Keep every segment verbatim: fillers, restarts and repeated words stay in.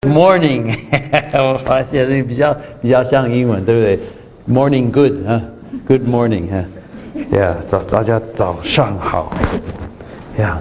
Morning， 我发现这个比较比较像英文，对不对 ？Morning good 啊 ，Good morning 哈 ，Yeah， 早大家早上好，Yeah，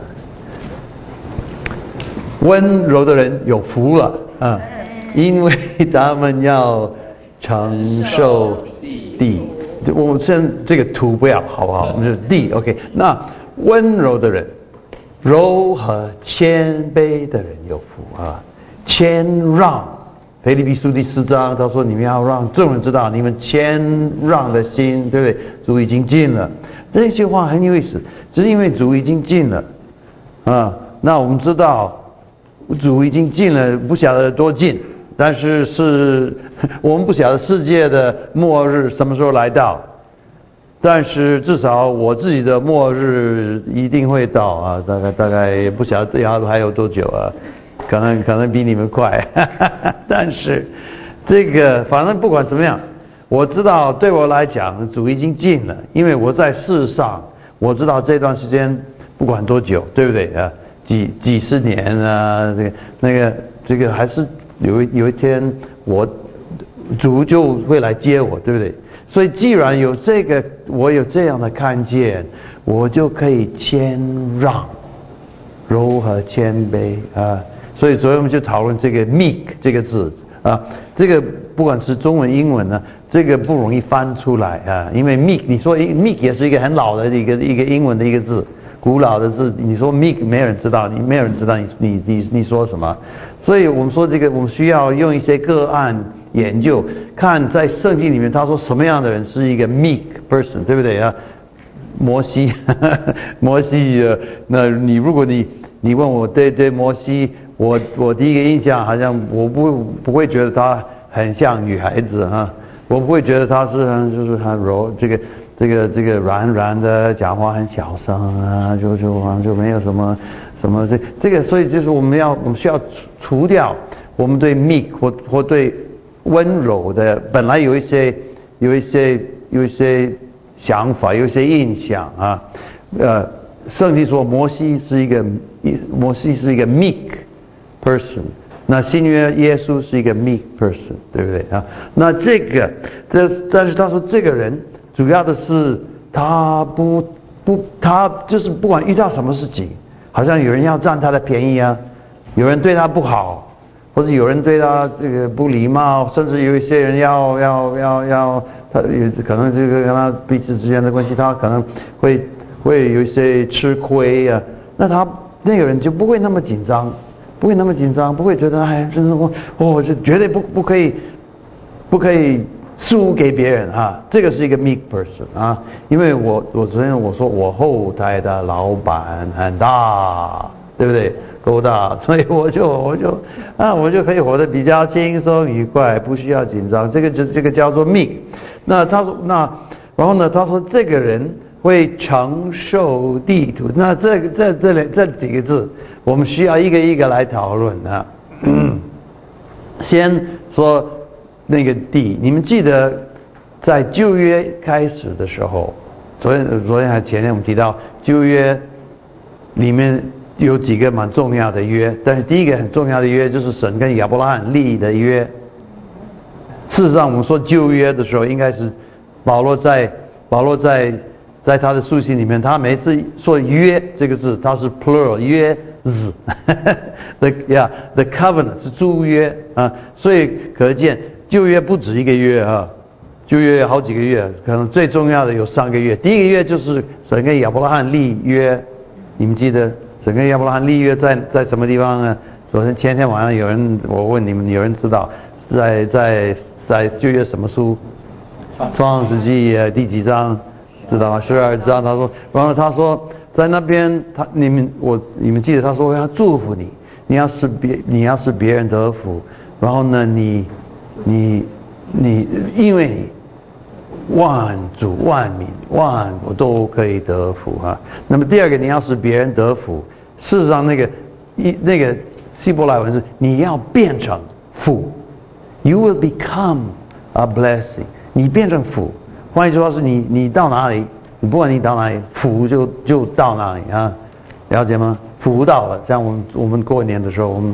温柔的人有福了啊，因为他们要承受地。我先这个土不要好不好？我们就是地 ，OK。那温柔的人、柔和谦卑的人有福啊。谦让，腓立比书第四章，他说：“你们要让众人知道，你们谦让的心，对不对？主已经尽了。”这句话很有意思，就是因为主已经尽了啊。那我们知道，主已经尽了，不晓得多尽，但是是我们不晓得世界的末日什么时候来到，但是至少我自己的末日一定会到啊，大概大概也不晓得要还有多久啊。可能可能比你们快，但是这个反正不管怎么样，我知道对我来讲主已经尽了，因为我在世上，我知道这段时间不管多久，对不对啊？几几十年啊，这个那个这个还是有有一天我主就会来接我，对不对？所以既然有这个，我有这样的看见，我就可以谦让、柔和谦卑啊。所以昨天我们就讨论这个 meek 这个字啊，这个不管是中文英文呢，这个不容易翻出来啊，因为 meek 你说 meek 也是一个很老的一个一个英文的一个字，古老的字，你说 meek 没有人知道，你没有人知道你你你你说什么，所以我们说这个我们需要用一些个案研究，看在圣经里面他说什么样的人是一个 meek person， 对不对啊？摩西，摩西呃，那你如果你你问我对对摩西。我我第一个印象好像我不不会觉得她很像女孩子哈，我不会觉得她是就是很柔这个这个这个软软的，讲话很小声啊，就就好像就没有什么什么这这个，所以就是我们要我们需要除掉我们对 meek 或或对温柔的本来有一些有一些有一些想法，有一些印象啊，呃，圣经说摩西是一个摩西是一个 meek person， 那新约耶稣是一个 meek person， 对不对啊？那这个，这但是他说这个人主要的是他不不他就是不管遇到什么事情，好像有人要占他的便宜啊，有人对他不好，或者有人对他这个不礼貌，甚至有一些人要要要要他可能这个跟他彼此之间的关系，他可能会会有一些吃亏啊，那他那个人就不会那么紧张。不会那么紧张，不会觉得哎，真是我，我就绝对不不可以，不可以输给别人啊！这个是一个 meek person 啊，因为我我昨天我说我后台的老板很大，对不对？够大，所以我就我就啊，我就可以活得比较轻松愉快，不需要紧张。这个就这个叫做 meek。那他说那，然后呢？他说这个人会承受地土。那这个这这两这几个字。我们需要一个一个来讨论啊。嗯、先说那个地，你们记得在旧约开始的时候，昨天昨天还前天我们提到旧约里面有几个蛮重要的约，但是第一个很重要的约就是神跟亚伯拉罕立的约。事实上，我们说旧约的时候，应该是保罗在保罗在在他的书信里面，他每次说约这个字，他是 plural 约。子 ，the yeah the covenant 是诸约啊，所以可见旧约不止一个月啊，旧约有好几个月，可能最重要的有三个月。第一个月就是神跟亚伯拉罕立约，你们记得神跟亚伯拉罕立约在在什么地方呢？昨天前天晚上有人我问你们，有人知道在在在旧约什么书？创世纪第几章？知道吗？十二章。他说，然后他说。在那边，他你们我你们记得他说我要祝福你，你要是别你要是别人得福，然后呢你你你因为你万主万民万国都可以得福啊。那么第二个你要是别人得福，事实上那个一那个希伯来文是你要变成福 ，you will become a blessing， 你变成福，换句话说你你到哪里？不管你到哪里，福就就到哪里啊，了解吗？福到了，像我们我们过年的时候，我们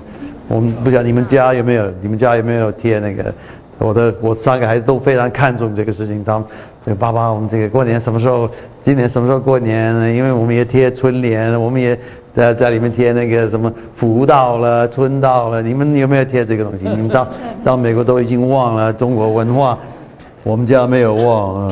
我们不晓得你们家有没有，你们家有没有贴那个？我的我三个孩子都非常看重这个事情。他们这个爸爸，我们这个过年什么时候？今年什么时候过年？因为我们也贴春联，我们也在在里面贴那个什么福到了、春到了。你们有没有贴这个东西？你们到到美国都已经忘了中国文化，我们家没有忘。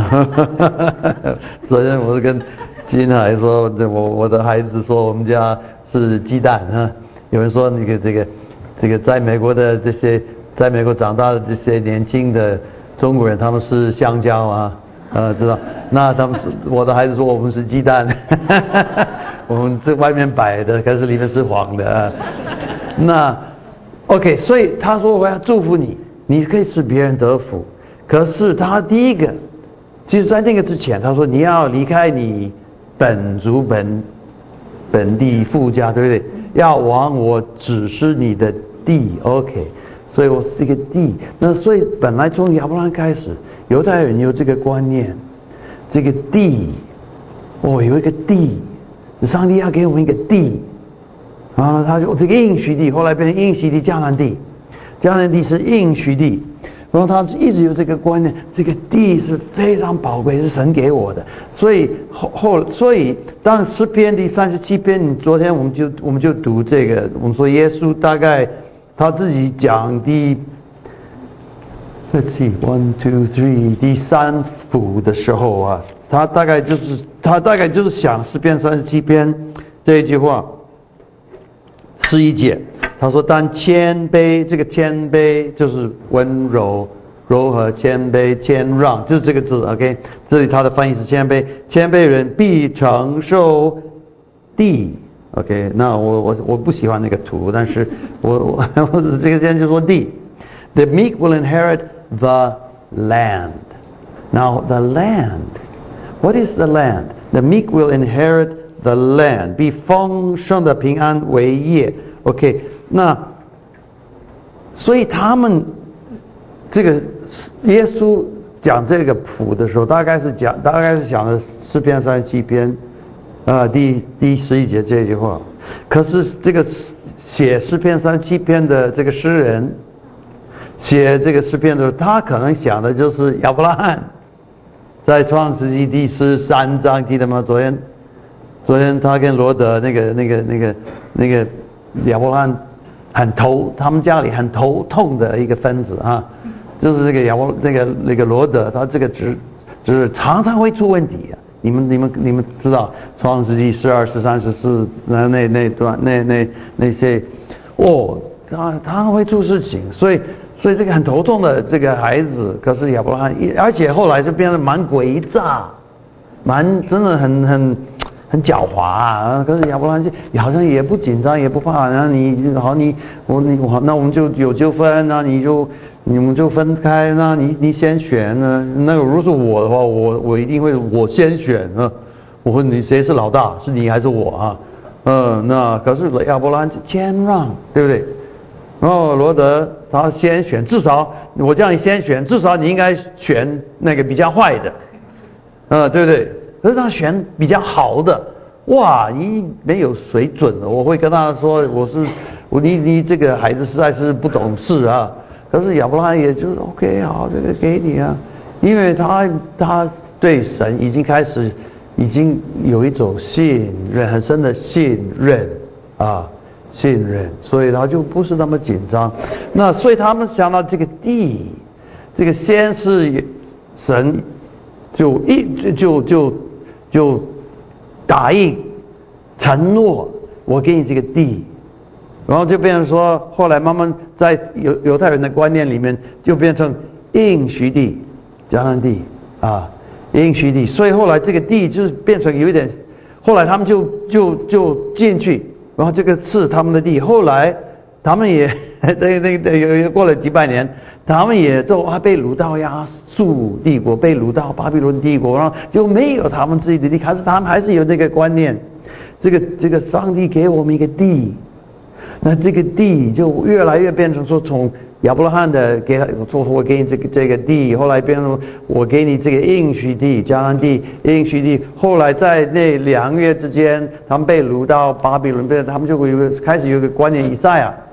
昨天我是跟金海说，我我的孩子说我们家是鸡蛋啊。有人说那个这个这个在美国的这些在美国长大的这些年轻的中国人，他们是香蕉啊。呃，知道？那他们，我的孩子说我们是鸡蛋，我们这外面白的，可是里面是黄的。啊、那 ，OK， 所以他说我要祝福你，你可以使别人得福。可是他第一个，其实在那个之前，他说你要离开你本族本本地父家，对不对？要往我指示你的地 ，OK。所以我这个地，那所以本来从亚伯拉罕开始。犹太人有这个观念，这个地，哦，有一个地，上帝要给我们一个地，然后他就这个应许地，后来变成应许地迦南地，迦南地是应许地，然后他一直有这个观念，这个地是非常宝贵，是神给我的，所以后后，所以当诗篇第三十七篇，昨天我们就我们就读这个，我们说耶稣大概他自己讲第。Let's see, one, two, three. 第三幅的时候啊，他大概就是他大概就是想诗篇三十七篇这一句话，十一节，他说：“但谦卑，这个谦卑就是温柔、柔和、谦卑、谦让，就是这个字。OK， 这里他的翻译是谦卑，谦卑人必承受地。OK， 那我我我不喜欢那个图，但是我我我这个先就说地。The meek will inherit.The land. Now, the land. What is the land? The meek will inherit the land. 必丰盛的平安为业。OK， 那所以他们这个耶稣讲这个谱的时候，大概是讲，大概是讲的诗篇三十七篇，啊、呃，第第十一节这句话。可是这个写诗篇三十七篇的这个诗人。写这个诗篇的时候，他可能想的就是亚伯拉罕，在创世纪第十三章，记得吗？昨天，昨天他跟罗德那个、那个、那个、那个亚伯拉罕很头，他们家里很头痛的一个分子啊，就是这个亚伯那个那个罗德，他这个只就是常常会出问题啊。你们、你们、你们知道创世纪十二、十三、十四那那那段那那那些，哦，他他会出事情，所以。所以这个很头痛的这个孩子，可是亚伯拉罕，而且后来就变得蛮诡诈，蛮真的很很很狡猾啊。可是亚伯拉罕就好像也不紧张，也不怕。然后你好，你我你好，那我们就有纠纷，那你就你们就分开，那你你先选呢？那个如果是我的话，我我一定会我先选啊。我问你谁是老大，是你还是我啊？嗯，那可是亚伯拉罕谦让，对不对？然后罗德他先选，至少我叫你先选，至少你应该选那个比较坏的，呃，对不对？可是他选比较好的，哇，你没有水准了。我会跟他说，我是我你你这个孩子实在是不懂事啊。可是亚伯拉罕也就是 OK， 好，这个给你啊，因为他他对神已经开始已经有一种信任，很深的信任啊。信任，所以他就不是那么紧张。那所以他们想到这个地，这个先是神就一就就就答应承诺，我给你这个地，然后就变成说，后来慢慢在犹犹太人的观念里面，就变成应许地、迦南地啊，应许地。所以后来这个地就是变成有一点，后来他们就就就进去。然后这个是他们的地，后来他们也那那那有过了几百年，他们也都还被掳到亚述帝国，被掳到巴比伦帝国，然后就没有他们自己的地，可是他们还是有这个观念，这个这个上帝给我们一个地，那这个地就越来越变成说从亚伯拉罕的给他说我给你这个这个地，后来变成我给你这个应许地迦南地应许地，后来在那两个月之间，他们被掳到巴比伦，他们就会有个开始有一个观念，以赛亚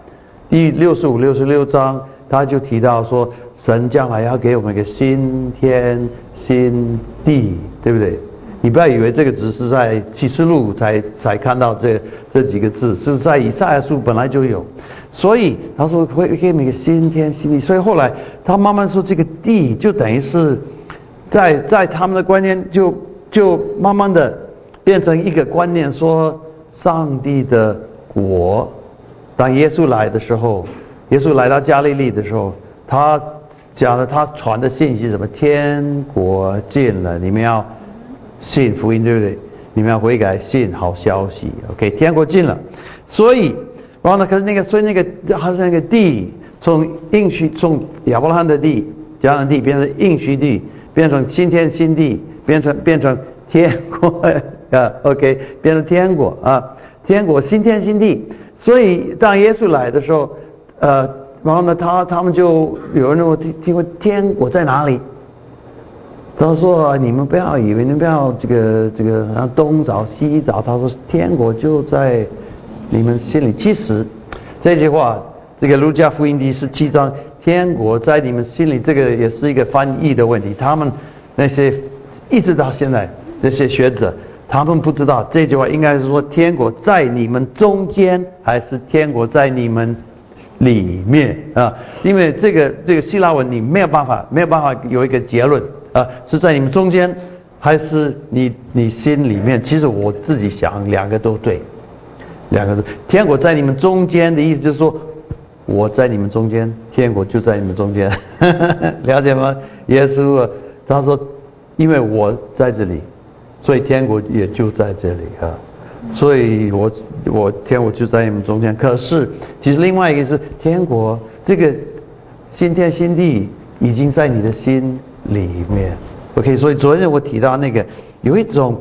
第六十五、六十六章，他就提到说，神将来要给我们一个新天新地，对不对？你不要以为这个只是在启示录才才看到这这几个字，是在以赛亚书本来就有。所以他说会给我们一个新天新地，所以后来他慢慢说这个地就等于是在在他们的观念就就慢慢的变成一个观念，说上帝的国。当耶稣来的时候，耶稣来到加利利的时候，他讲的他传的信息是什么？天国近了，你们要信福音，对不对？你们要悔改，信好消息。OK， 天国近了，所以，然后呢？可是那个，所以那个好像那个地，从应许，从亚伯拉罕的地、迦南地变成应许地，变成新天新地，变成变成天国啊。OK， 变成天国啊，天国新天新地。所以当耶稣来的时候，呃，然后呢，他他们就有人问听听过天国在哪里？他说：“你们不要以为，你们不要这个这个，然后东找西找。”他说：“天国就在你们心里。”其实这句话，这个路加福音第十七章，“天国在你们心里”，这个也是一个翻译的问题。他们那些一直到现在那些学者，他们不知道这句话应该是说天国在你们中间，还是天国在你们里面啊？因为这个这个希腊文你没有办法没有办法有一个结论啊，是在你们中间，还是你你心里面？其实我自己想，两个都对，两个都。天国在你们中间的意思就是说，我在你们中间，天国就在你们中间，了解吗？耶稣他说，因为我在这里。所以天国也就在这里啊，所以我我天国就在你们中间。可是其实另外一个是天国，这个新天新地已经在你的心里面。OK， 所以昨天我提到那个有一种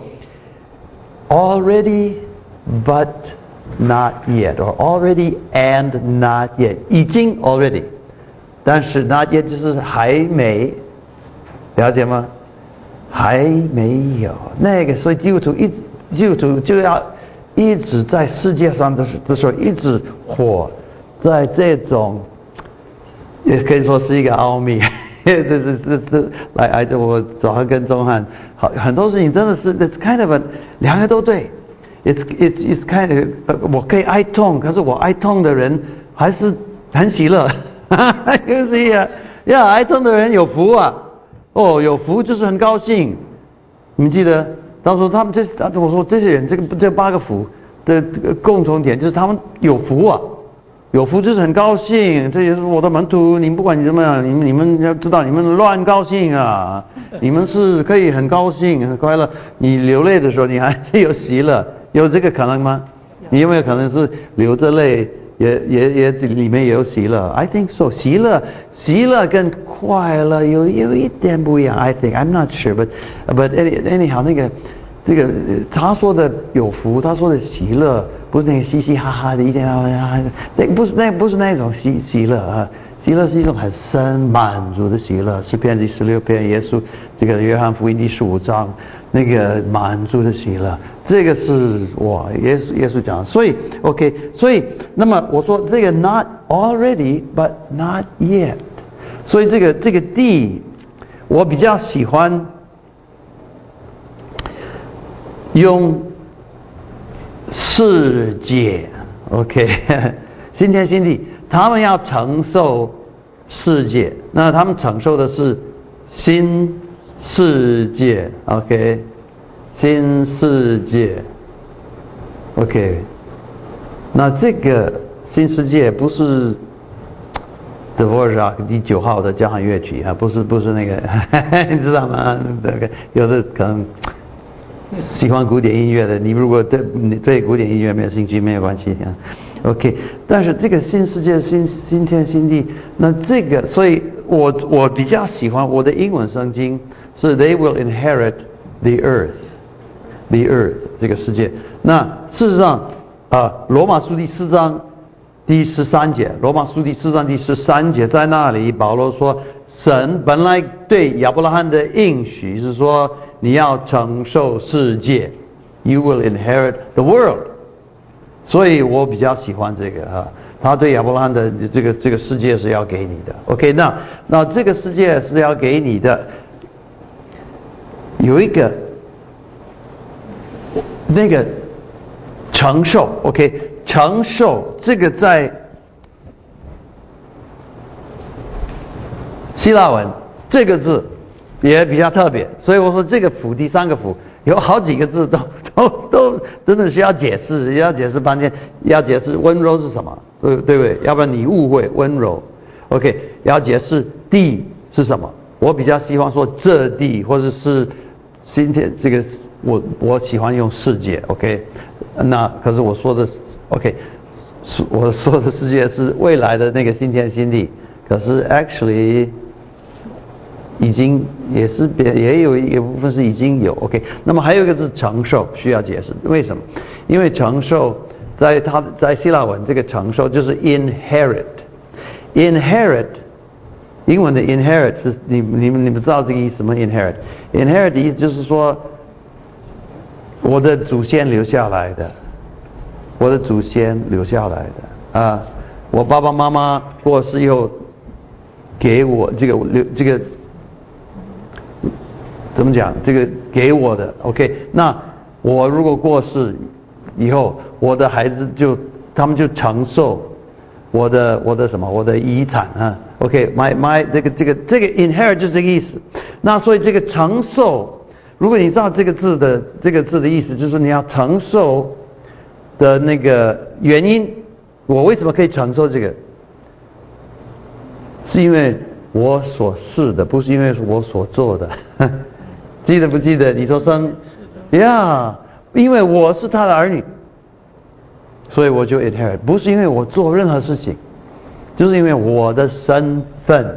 already but not yet， or already and not yet， 已经 already， 但是 not yet 就是还没，了解吗？还没有那个，所以基督徒一基督徒就要一直在世界上的的时候，一直活在这种，也可以说是一个奥秘。这这这这来哎，我早上跟钟汉好很多事情真的是 it's kind of a, 两个都对 ，it's it's it's kind of 我可以哀痛，可是我哀痛的人还是很喜乐，就是呀呀，哀痛的人有福啊。哦，有福就是很高兴。你们记得当时他们这，我说这些人这个这八个福的共同点就是他们有福啊，有福就是很高兴。这也是我的门徒，你们不管你怎么样，你们你们要知道，你们乱高兴啊，你们是可以很高兴很快乐。你流泪的时候，你还是有喜乐，有这个可能吗？你有没有可能是流着泪？也也也里面也有喜乐 ，I think so。喜乐，喜乐跟快乐有有一点不一样 ，I think I'm not sure，but but anyhow 那个这个他说的有福，他说的喜乐不是那个嘻嘻哈哈的一点啊，那不是那不是那种喜喜乐啊，喜乐是一种很深满足的喜乐。诗篇第十六篇，耶稣这个约翰福音第十五章那个满足的喜乐。这个是哇，耶稣耶稣讲，所以 OK， 所以那么我说这个 not already but not yet， 所以这个这个地，我比较喜欢用世界 OK， 新天新地，他们要承受世界，那他们承受的是新世界 OK。新世界 ，OK， 那这个新世界不是德沃尔扎克第九号的交响乐曲啊，不是不是那个，你知道吗？有的可能喜欢古典音乐的，你如果对你对古典音乐没有兴趣，没有关系啊 ，OK。但是这个新世界、新新天新地，那这个，所以我我比较喜欢我的英文圣经是 They will inherit the earth。The earth 这个世界，那事实上啊，罗马书第四章第十三节，罗马书第四章第十三节在那里，保罗说，神本来对亚伯拉罕的应许是说，你要承受世界 ，You will inherit the world。所以我比较喜欢这个啊， 他对亚伯拉罕的这个这个世界是要给你的。OK， 那那这个世界是要给你的，有一个那个承受。OK， 承受这个在希腊文这个字也比较特别，所以我说这个福第三个福有好几个字都都都真的需要解释，要解释半天，要解释温柔是什么。对对不对？要不然你误会温柔。OK， 要解释地是什么？我比较希望说这地，或者是今天这个我我喜欢用世界。OK， 那可是我说的 OK， 我说的世界是未来的那个新天新地。可是 actually 已经也是也有一部分是已经有。OK， 那么还有一个是承受，需要解释为什么？因为承受。在他在希腊文，这个承受就是 inherit，inherit， 英文的 inherit 是你你们你们知道这个意思吗 ？inherit，inherit inherit 的意思就是说，我的祖先留下来的，我的祖先留下来的啊，我爸爸妈妈过世以后，给我这个留这个怎么讲？这个给我的 ，OK， 那我如果过世以后，我的孩子就他们就承受我的我的什么我的遗产啊 ，OK，my my 这个这个这个 inherit 就是这个意思。那所以这个承受，如果你知道这个字的这个字的意思，就是说你要承受的那个原因，我为什么可以承受这个？是因为我所是的，不是因为我所做的。记得不记得？你说生呀， yeah, 因为我是他的儿女。所以我就 inherit， 不是因为我做任何事情，就是因为我的身份。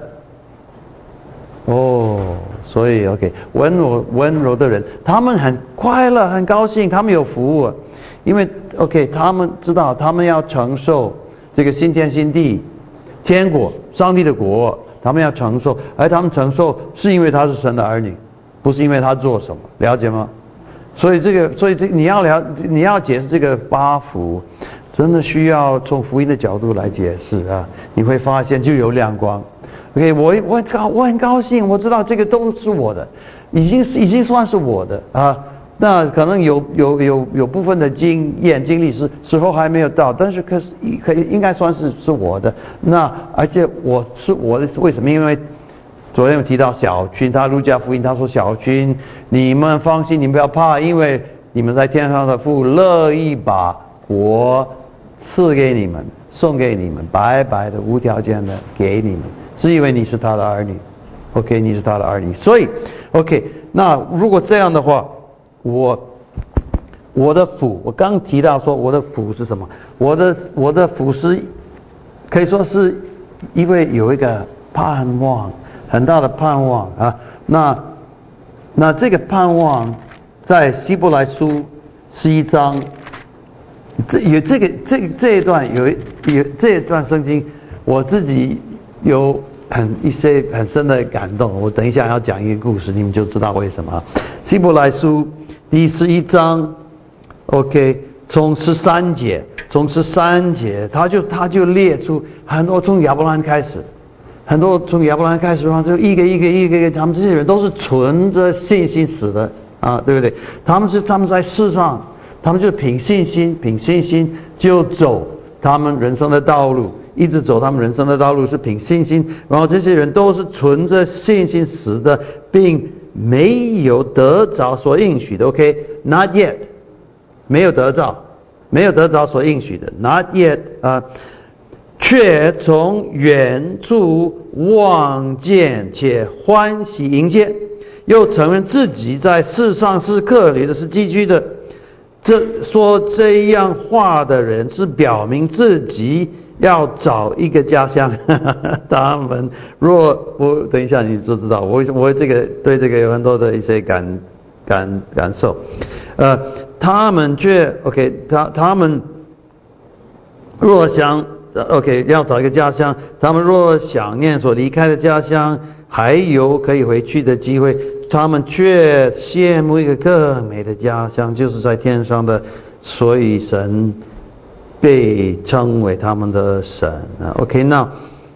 哦，所以 OK， 温柔温柔的人，他们很快乐，很高兴，他们有服务，因为 OK， 他们知道他们要承受这个新天新地，天国，上帝的国，他们要承受，而他们承受是因为他是神的儿女，不是因为他做什么，了解吗？所以这个，所以这你要了，你要解释这个八福，真的需要从福音的角度来解释啊！你会发现就有亮光。OK， 我我很高，我很高兴，我知道这个都是我的，已经已经算是我的啊。那可能有有有有部分的经验经历是时候还没有到，但是可是可以应该算是是我的。那而且我是我的，为什么？因为昨天有提到小群，他路加福音他说小群，你们放心，你们不要怕，因为你们在天上的父乐意把国赐给你们，送给你们，白白的无条件的给你们，是因为你是他的儿女。OK， 你是他的儿女，所以 OK， 那如果这样的话，我我的福，我刚提到说我的福是什么？我的我的福是可以说是因为有一个盼望。很大的盼望啊！那那这个盼望，在希伯来书十一章，这有这个这个这一段有有这一段圣经，我自己有很一些很深的感动。我等一下要讲一个故事，你们就知道为什么。希伯来书第十一章 ，OK， 从十三节，从十三节，他就他就列出很多从亚伯兰开始。很多从亚伯兰开始的话，就一个一个一个一个，他们这些人都是存着信心死的啊，对不对？他们是他们在世上，他们就凭信心，凭信心就走他们人生的道路，一直走他们人生的道路是凭信心。然后这些人都是存着信心死的，并没有得着所应许的。OK，not yet， 没有得着，没有得着所应许的 ，not yet 啊。却从远处望见，且欢喜迎接，又承认自己在世上是客旅的，是寄居的。这说这样话的人，是表明自己要找一个家乡。他们若我等一下你就知道，我为什么我这个对这个有很多的一些感感感受。呃，他们却 OK， 他他们若想。OK， 要找一个家乡。他们若想念所离开的家乡，还有可以回去的机会，他们却羡慕一个更美的家乡，就是在天上的。所以神被称为他们的神啊。OK， 那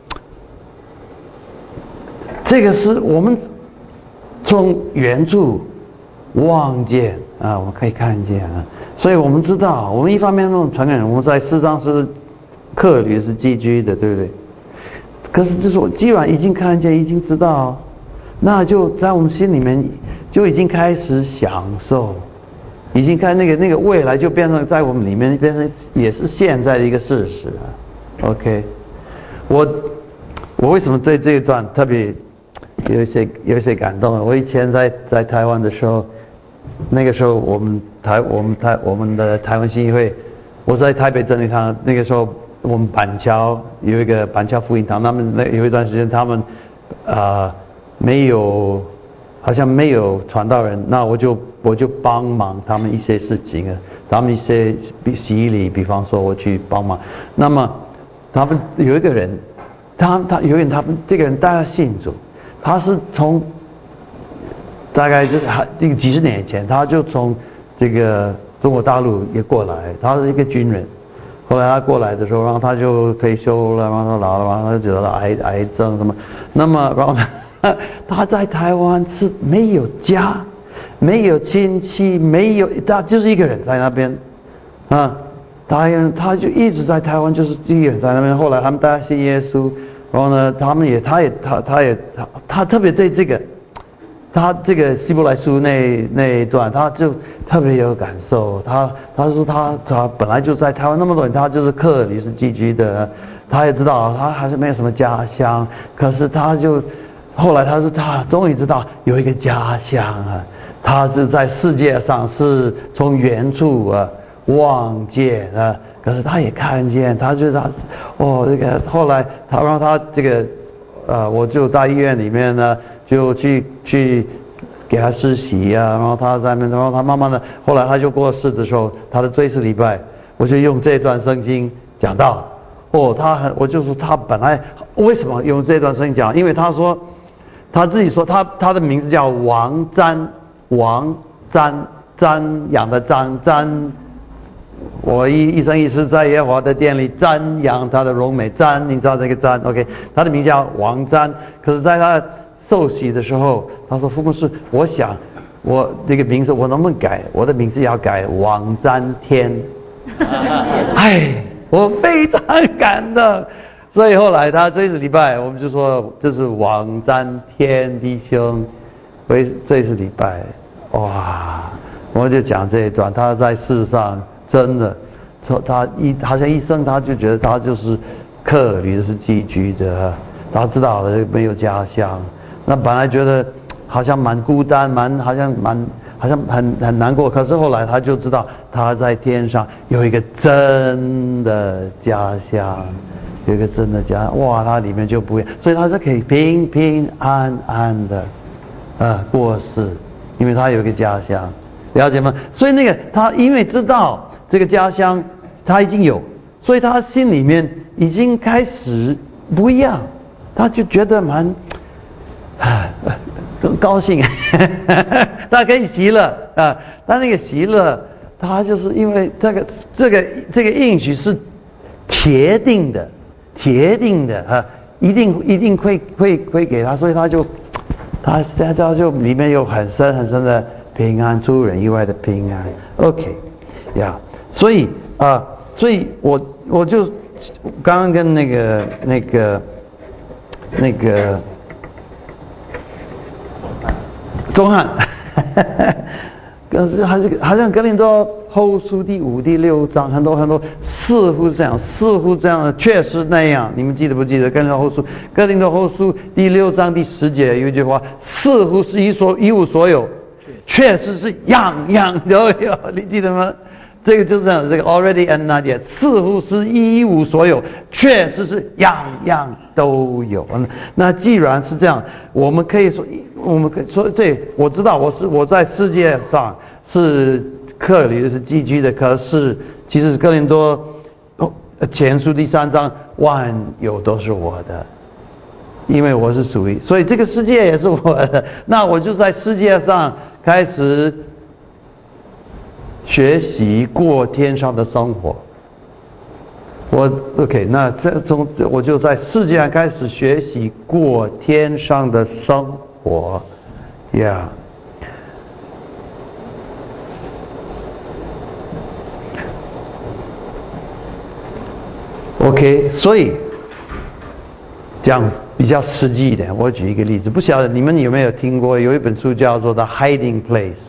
这个是我们从远处望见啊，我们可以看见啊，所以我们知道，我们一方面那种承认我们在世上是客旅是寄居的，对不对？可是这是我既然已经看见，已经知道，那就在我们心里面就已经开始享受。已经看那个那个未来就变成在我们里面变成也是现在的一个事实啊。OK， 我我为什么对这一段特别有一些有一些感动？我以前在在台湾的时候，那个时候我们台我们台我们的台湾信义会，我在台北真理堂，那个时候我们板桥有一个板桥福音堂，他们那有一段时间他们啊、呃、没有。好像没有传道人，那我就我就帮忙他们一些事情啊，他们一些洗礼，比方说我去帮忙。那么他们有一个人，他他有一个人，他们这个人大家信主，他是从大概就这个几十年前，他就从这个中国大陆也过来，他是一个军人。后来他过来的时候，然后他就退休了，然后他老了，然后他就得了癌癌症什么，那么然后呢？他在台湾是没有家，没有亲戚，没有他就是一个人在那边，啊，他他就一直在台湾，就是一个人在那边。后来他们大家信耶稣，然后呢，他们也，他也，他他也他他特别对这个，他这个希伯来书那那一段，他就特别有感受。他他说他他本来就在台湾那么多年，他就是客旅是寄居的，他也知道他还是没有什么家乡，可是他就。后来他说他终于知道有一个家乡啊，他是在世界上是从远处啊望见啊，可是他也看见，他觉得他哦这个后来他让他这个呃我就到医院里面呢就去去给他施洗啊，然后他在那边，然后他慢慢的后来他就过世的时候，他的追思礼拜我就用这段圣经讲到哦，他很我就说他本来为什么用这段圣经讲，因为他说。他自己说他他的名字叫王瞻，王瞻瞻仰的瞻瞻，我一一生一世在耶和华的殿里瞻仰他的荣美瞻，你知道这个瞻 ？OK， 他的名叫王瞻。可是，在他受洗的时候，他说：“父母是，我想我这个名字我能不能改？我的名字要改王瞻天。”哎，我非常感动。所以后来他这一次礼拜，我们就说这是王瞻天弟兄，为这一次礼拜，哇，我们就讲这一段，他在世上真的，他一好像一生他就觉得他就是客旅是寄居的，他知道了没有家乡，那本来觉得好像蛮孤单，蛮好像蛮好像很很难过，可是后来他就知道他在天上有一个真的家乡。有一个真的家，哇，它里面就不一样，所以它是可以平平安安的，啊，过世，因为他有一个家乡，了解吗？所以那个他因为知道这个家乡他已经有，所以他心里面已经开始不一样，他就觉得蛮啊高兴，他可以喜乐啊，他那个喜乐，他就是因为这个这个这个应许是铁定的。铁定的啊，一定一定会会会给他，所以他就他他他就里面有很深很深的平安，出人意外的平安。OK， 呀、yeah ，所以啊、呃，所以我我就刚刚跟那个那个那个钟汉，可是还是好像哥林多后书第五、第六章，很多很多似乎这样，似乎这样，确实那样。你们记得不记得？哥林多后书，哥林多后书第六章第十节有一句话，似乎是一所一无所有，确实是样样都有。你记得吗？这个就是这样，这个 already and not yet， 似乎是一无所有，确实是样样都有。那既然是这样，我们可以说，我们可以说，对，我知道我是我在世界上是客旅是寄居的，可是其实哥林多前书第三章，万有都是我的，因为我是属于，所以这个世界也是我的。那我就在世界上开始学习过天上的生活， 我 OK， 那这从我就在世界上开始学习过天上的生活 ，Yeah。OK， 所以这样比较实际一点，我举一个例子，不晓得你们有没有听过，有一本书叫做《The Hiding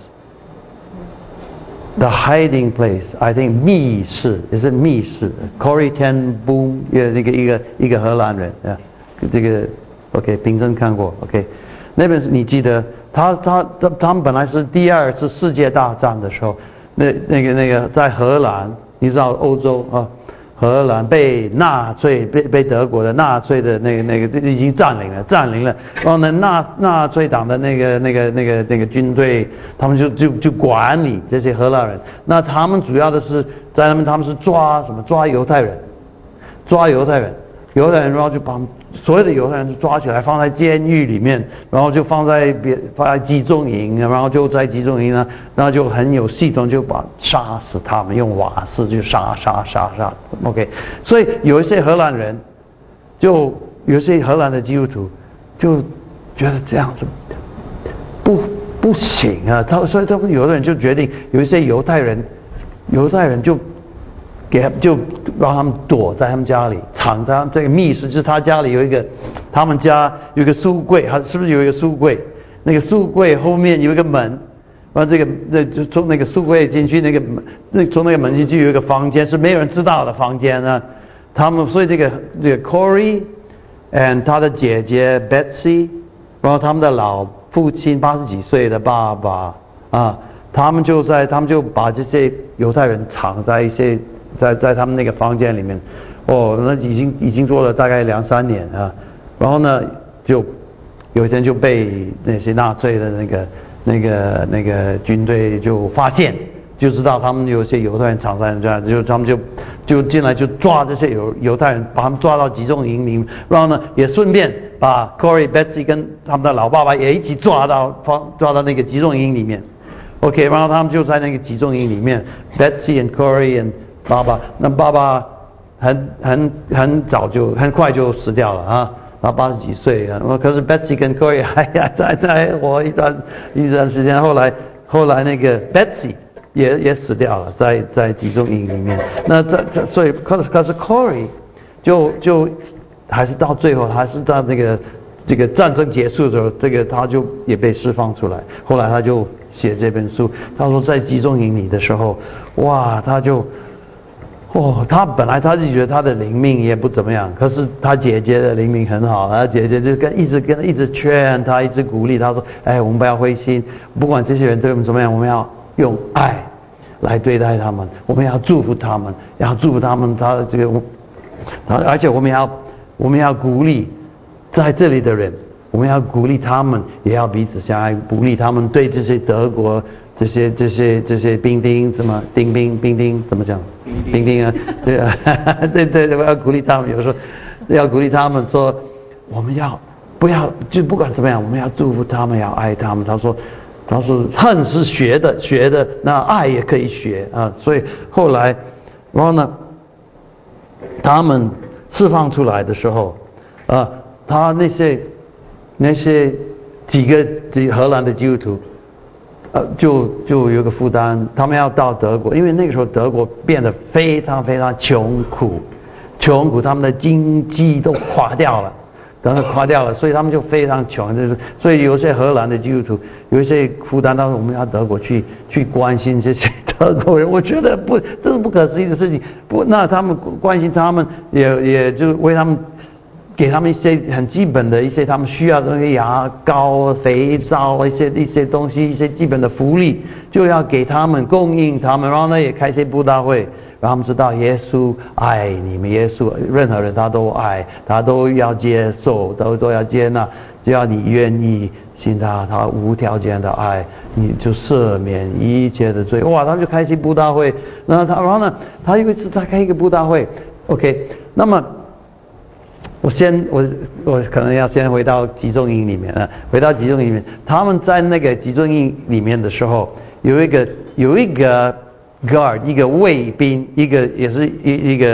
Place》。The Hiding Place，I think 密室也是密室 ，Corrie ten Boom， 也那个一个一个荷兰人啊，这个 OK， 平生看过 OK， 那本你记得他他他他们本来是第二次世界大战的时候，那那个那个在荷兰，你知道欧洲啊。荷兰被纳粹被被德国的纳粹的那个那个已经占领了占领了，然后呢纳纳粹党的那个那个那个那个军队，他们就就就管理这些荷兰人。那他们主要的是在他们他们是抓什么抓犹太人，抓犹太人，犹太人然后就把所有的犹太人抓起来放在监狱里面，然后就放在别放在集中营，然后就在集中营呢，然后就很有系统就把杀死他们，用瓦斯就杀杀杀杀 OK， 所以有一些荷兰人，就有一些荷兰的基督徒就觉得这样子不不行啊，他所以他们有的人就决定有一些犹太人犹太人就给他就让他们躲在他们家里，藏在他们这个密室，就是他家里有一个，他们家有一个书柜，他是不是有一个书柜？那个书柜后面有一个门，然后这个那就从那个书柜进去，那个那从那个门进去有一个房间，是没有人知道的房间呢。他们所以这个这个 Corrie and 他的姐姐 Betsy， 然后他们的老父亲八十几岁的爸爸啊，他们就在他们就把这些犹太人藏在一些。在在他们那个房间里面，哦，那已经已经做了大概两三年啊，然后呢，就有一天就被那些纳粹的那个那个那个军队就发现，就知道他们有些犹太人藏在这样，就他们就就进来就抓这些犹犹太人，把他们抓到集中营里面，然后呢，也顺便把 Corrie、Betsy 跟他们的老爸爸也一起抓到抓到那个集中营里面 ，OK， 然后他们就在那个集中营里面 ，Betsy and Corrie and爸爸，那爸爸很很很早就很快就死掉了啊，他八十几岁啊。可是 Betsy 跟 Corrie 还还在在活一段一段时间，后来后来那个 Betsy 也也死掉了，在在集中营里面。那这这所以可是可是 Corrie 就就还是到最后还是到那个这个战争结束的时候，这个他就也被释放出来。后来他就写这本书，他说在集中营里的时候，哇，他就。哦，他本来他自己觉得他的灵命也不怎么样，可是他姐姐的灵命很好，他姐姐就跟一直跟一直劝他，一直鼓励他说：“哎，我们不要灰心，不管这些人对我们怎么样，我们要用爱来对待他们，我们要祝福他们，要祝福他们。他这个，而且我们要我们要鼓励在这里的人，我们要鼓励他们，也要彼此相爱，鼓励他们对这些德国。”这些这些这些兵丁怎么丁兵兵丁怎么讲？兵丁啊，对啊，对对对，我要鼓励他们。有时候要鼓励他们说，我们要不要就不管怎么样，我们要祝福他们，要爱他们。他说，他说恨是学的学的，那爱也可以学啊。所以后来，然后呢，他们释放出来的时候，啊，他那些那些几个几荷兰的基督徒。呃，就就有个负担，他们要到德国，因为那个时候德国变得非常非常穷苦，穷苦，他们的经济都垮掉了，等等垮掉了，所以他们就非常穷，就是所以有些荷兰的基督徒有一些负担，他说我们要德国去去关心这些德国人，我觉得不，这是不可思议的事情。不，那他们关心他们，也也就为他们。给他们一些很基本的一些他们需要的那个牙膏、肥皂一些一些东西，一些基本的福利，就要给他们供应他们。然后呢，也开些布道会，让他们知道耶稣爱你们，耶稣任何人他都爱，他都要接受，都都要接纳。只要你愿意信他，他无条件的爱，你就赦免一切的罪。哇，他就开些布道会。然后他，然后呢，他有一次他开一个布道会 ，OK， 那么。我先我我可能要先回到集中营里面啊，回到集中营里面，他们在那个集中营里面的时候，有一个有一个 guard 一个卫兵，一个也是一一个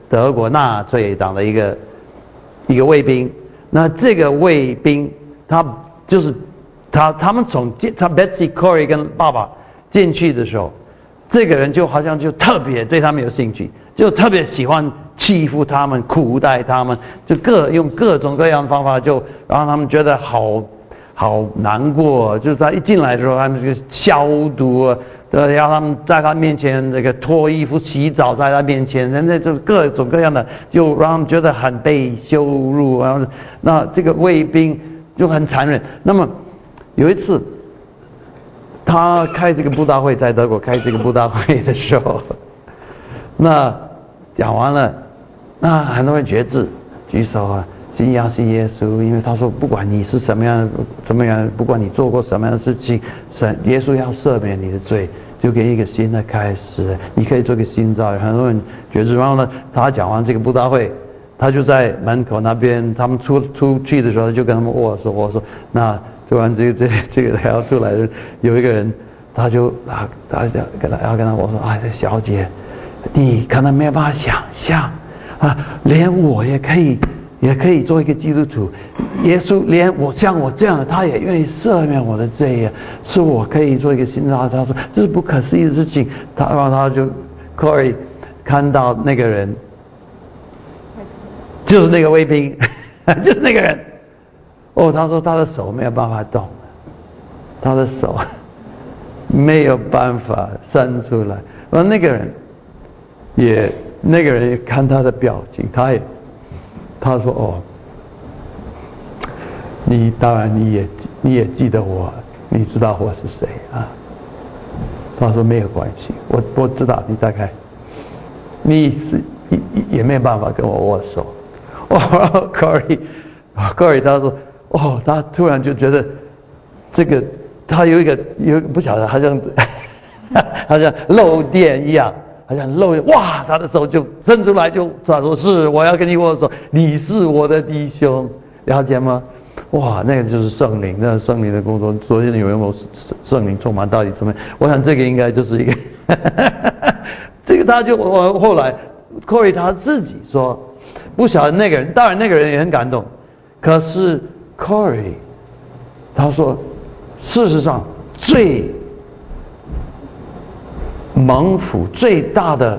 德国纳粹党的一个一个卫兵。那这个卫兵他就是他他们从他 Betsy Corey 跟爸爸进去的时候，这个人就好像就特别对他们有兴趣，就特别喜欢欺负他们、苦待他们，就各用各种各样的方法，就让他们觉得好好难过。就是他一进来的时候，他们就消毒，对，要他们在他面前这个脱衣服、洗澡，在他面前，人家就各种各样的，就让他们觉得很被羞辱。然后，那这个卫兵就很残忍。那么有一次，他开这个布道会，在德国开这个布道会的时候，那讲完了，那很多人决志，举手啊，信仰信耶稣，因为他说，不管你是什么样、怎么样，不管你做过什么样的事情，神耶稣要赦免你的罪，就给一个新的开始，你可以做个新造。很多人决志，然后呢，他讲完这个布道会，他就在门口那边，他们出出去的时候，就跟他们握手，我说那。突然，这个这这个要出来的有一个人，他就啊，他就跟他要跟他我说啊，这小姐，你可能没有办法想象啊，连我也可以也可以做一个基督徒，耶稣连我像我这样的，他也愿意赦免我的罪呀，是我可以做一个新造。他说这是不可思议的事情。他然后他就 Corey 看到那个人，就是那个卫兵，就是那个人。哦，他说他的手没有办法动，他的手没有办法伸出来。而那个人也，那个人也看他的表情，他也，他说：“哦，你当然你也你也记得我，你知道我是谁啊？”他说：“没有关系，我我知道你大概，你是也也没有办法跟我握手。”哦 ，Corey，Corey 他说。哦，他突然就觉得，这个他有一个有不晓得，好像好像漏电一样，好像漏电，哇，他的手就伸出来就，就他说是我要跟你握手，你是我的弟兄，了解吗？哇，那个就是圣灵，那个圣灵的工作。昨天有人问我圣灵充满到底怎么样？我想这个应该就是一个，这个他就我后来 Corey 他自己说，不晓得那个人，当然那个人也很感动，可是。Corey， 他说，事实上最蒙福、最大的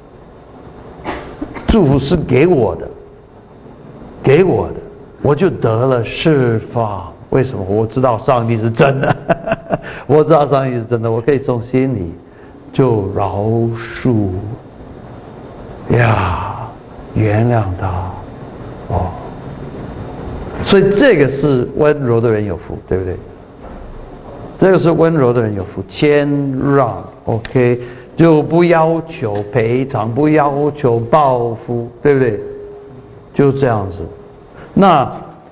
祝福是给我的，给我的，我就得了释放。为什么？我知道上帝是真的，我知道上帝是真的，我可以从心里就饶恕呀，原谅他，哦。所以这个是温柔的人有福，对不对？这个是温柔的人有福，谦让 ，OK， 就不要求赔偿，不要求报复，对不对？就这样子。那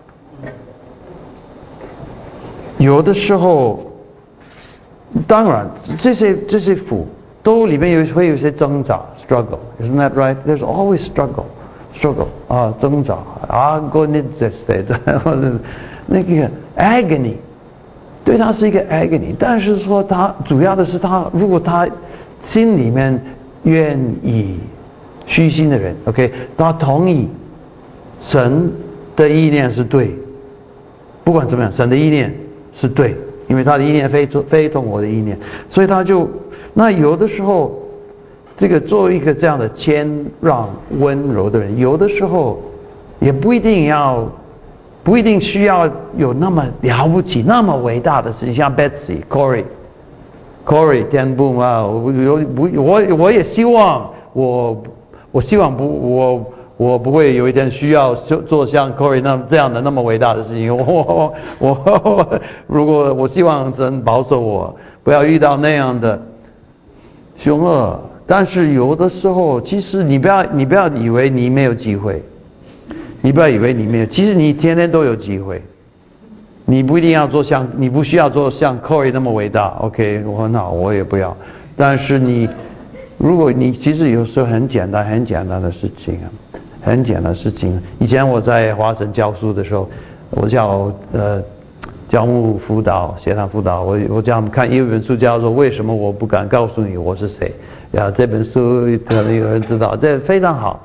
有的时候，当然这些这些福都里面有会有一些挣扎 ，struggle，isn't that right? There's always struggle。struggle 啊，挣扎啊 ，agonistic 或者那个 agony， 对他是一个 agony， 但是说他主要的是他，如果他心里面愿意虚心的人 ，OK， 他同意神的意念是对，不管怎么样，神的意念是对，因为他的意念非非同我的意念，所以他就那有的时候。这个作为一个这样的谦让温柔的人，有的时候也不一定要，不一定需要有那么了不起、那么伟大的事情，像 Betsy、Corey、Corey 天布啊，我有不我我也希望我我希望不我我不会有一天需要做像 Corey 那这样的那么伟大的事情。我我我如果我希望神保守我，不要遇到那样的凶恶。但是有的时候，其实你不要你不要以为你没有机会，你不要以为你没有，其实你天天都有机会。你不一定要做像，你不需要做像 Corey 那么伟大。OK， 我很好，我也不要。但是你，如果你其实有时候很简单、很简单的事情啊，很简单的事情。以前我在华神教书的时候，我叫呃教牧辅导、协谈辅导，我我叫他们看一本书，叫做《为什么我不敢告诉你我是谁》。呀，这本书可能有人知道，这非常好。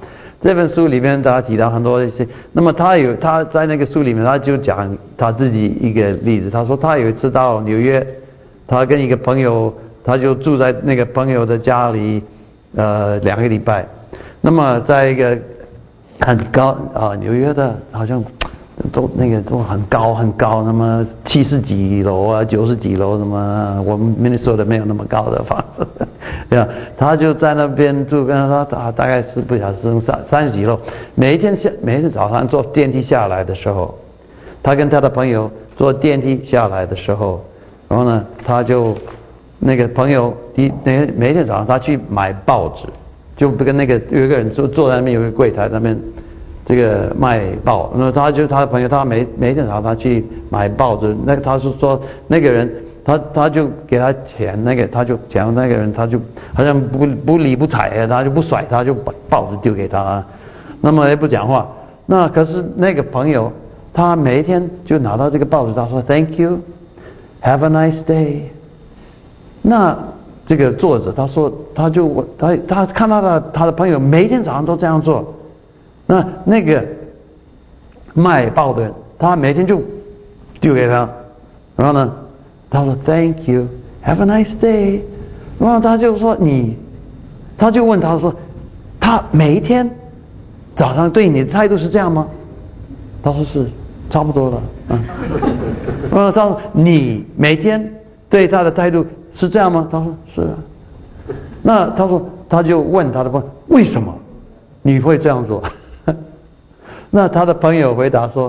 这本书里面他提到很多一些，那么他有他在那个书里面他就讲他自己一个例子，他说他有一次到纽约，他跟一个朋友，他就住在那个朋友的家里，呃，两个礼拜，那么在一个很高啊、呃、纽约的好像都那个都很高很高，那么七十几楼啊，九十几楼，那么我们明尼苏达没有那么高的房子。对吧？他就在那边住，跟他说大大概是不晓得是三三十几楼。每一天下，每一天早上坐电梯下来的时候，他跟他的朋友坐电梯下来的时候，然后呢，他就那个朋友第每每一天早上他去买报纸，就跟那个有一个人坐坐在那边有一个柜台那边，这个卖报，那他就他的朋友，他每每一天早上他去买报纸，那个他是说那个人。他他就给他钱，那个他就讲那个人，他就好像不不理不睬，他就不甩他，就把报纸丢给他，那么也不讲话。那可是那个朋友，他每一天就拿到这个报纸，他说 Thank you, have a nice day。那这个作者他说，他就他他看到了他的朋友每一天早上都这样做，那那个卖报的人，他每天就丢给他，然后呢？他说 Thank you, have a nice day。然后他就说你，他就问他说，他每一天早上对你的态度是这样吗？他说是，差不多了。嗯。然后他说你每天对他的态度是这样吗？他说是啊。那他说他就问他的朋友为什么你会这样做？那他的朋友回答说。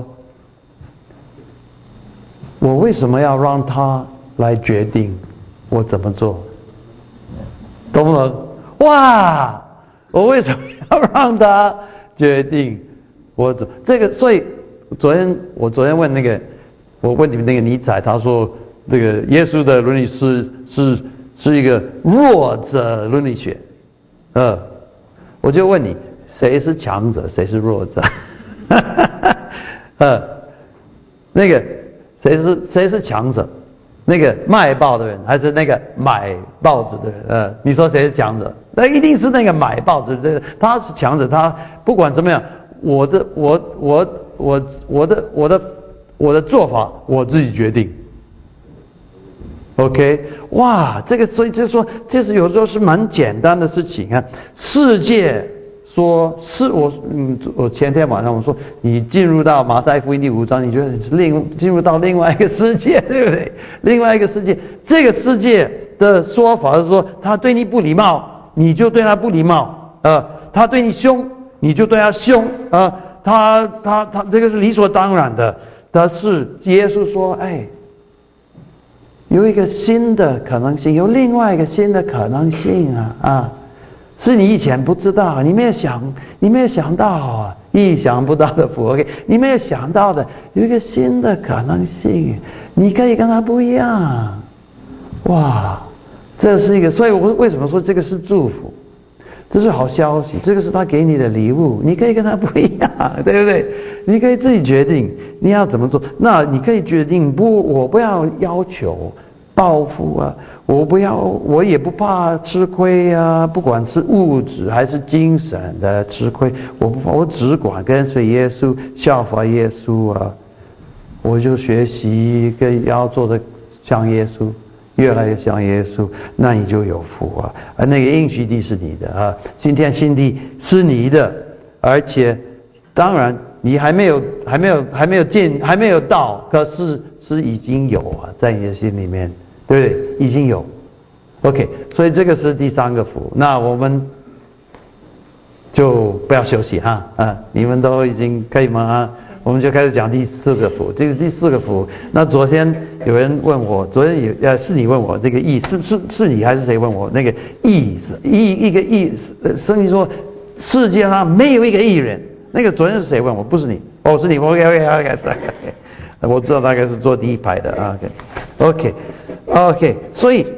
我为什么要让他来决定我怎么做？懂不懂？哇！我为什么要让他决定我怎这个？所以昨天我昨天问那个，我问你们那个尼采，他说那个耶稣的伦理是是是一个弱者伦理学，呃，我就问你，谁是强者，谁是弱者？呃，那个。谁是谁是强者？那个卖报的人，还是那个买报纸的人？呃，你说谁是强者？那一定是那个买报纸的人，他是强者。他不管怎么样，我的我我我我的我的我的做法我自己决定。OK， 哇，这个所以就是说，这是有时候是蛮简单的事情啊。世界。说是我嗯，我前天晚上我说你进入到马太福音第五章，你觉得是另进入到另外一个世界，对不对？另外一个世界，这个世界的说法是说，他对你不礼貌，你就对他不礼貌，呃，他对你凶，你就对他凶，呃，他他他这个是理所当然的。但是耶稣说，哎，有一个新的可能性，有另外一个新的可能性啊啊！是你以前不知道，你没有想，你没有想到啊，意想不到的福 ，OK， 你没有想到的有一个新的可能性，你可以跟他不一样，哇，这是一个，所以我为什么说这个是祝福？这是好消息，这个是他给你的礼物，你可以跟他不一样，对不对？你可以自己决定你要怎么做，那你可以决定不，我不要要求报复啊。我不要，我也不怕吃亏啊！不管是物质还是精神的吃亏，我不怕，我只管跟随耶稣，效法耶稣啊！我就学习跟要做的像耶稣，越来越像耶稣，那你就有福啊！而那个应许地是你的啊，今天新地是你的，而且当然你还没有，还没有，还没有见，还没有到，可是是已经有啊，在你的心里面。对不对？已经有 ，OK， 所以这个是第三个福。那我们就不要休息哈啊！你们都已经可以吗？啊，我们就开始讲第四个福。这个第四个福，那昨天有人问我，昨天有呃是你问我这个义，是是是你还是谁问我那个义是义一个义？圣经说世界上没有一个义人。那个昨天是谁问我？不是你，哦，是你。OK OK OK OK， 我知道大概是坐第一排的啊。OK OK。OK， 所以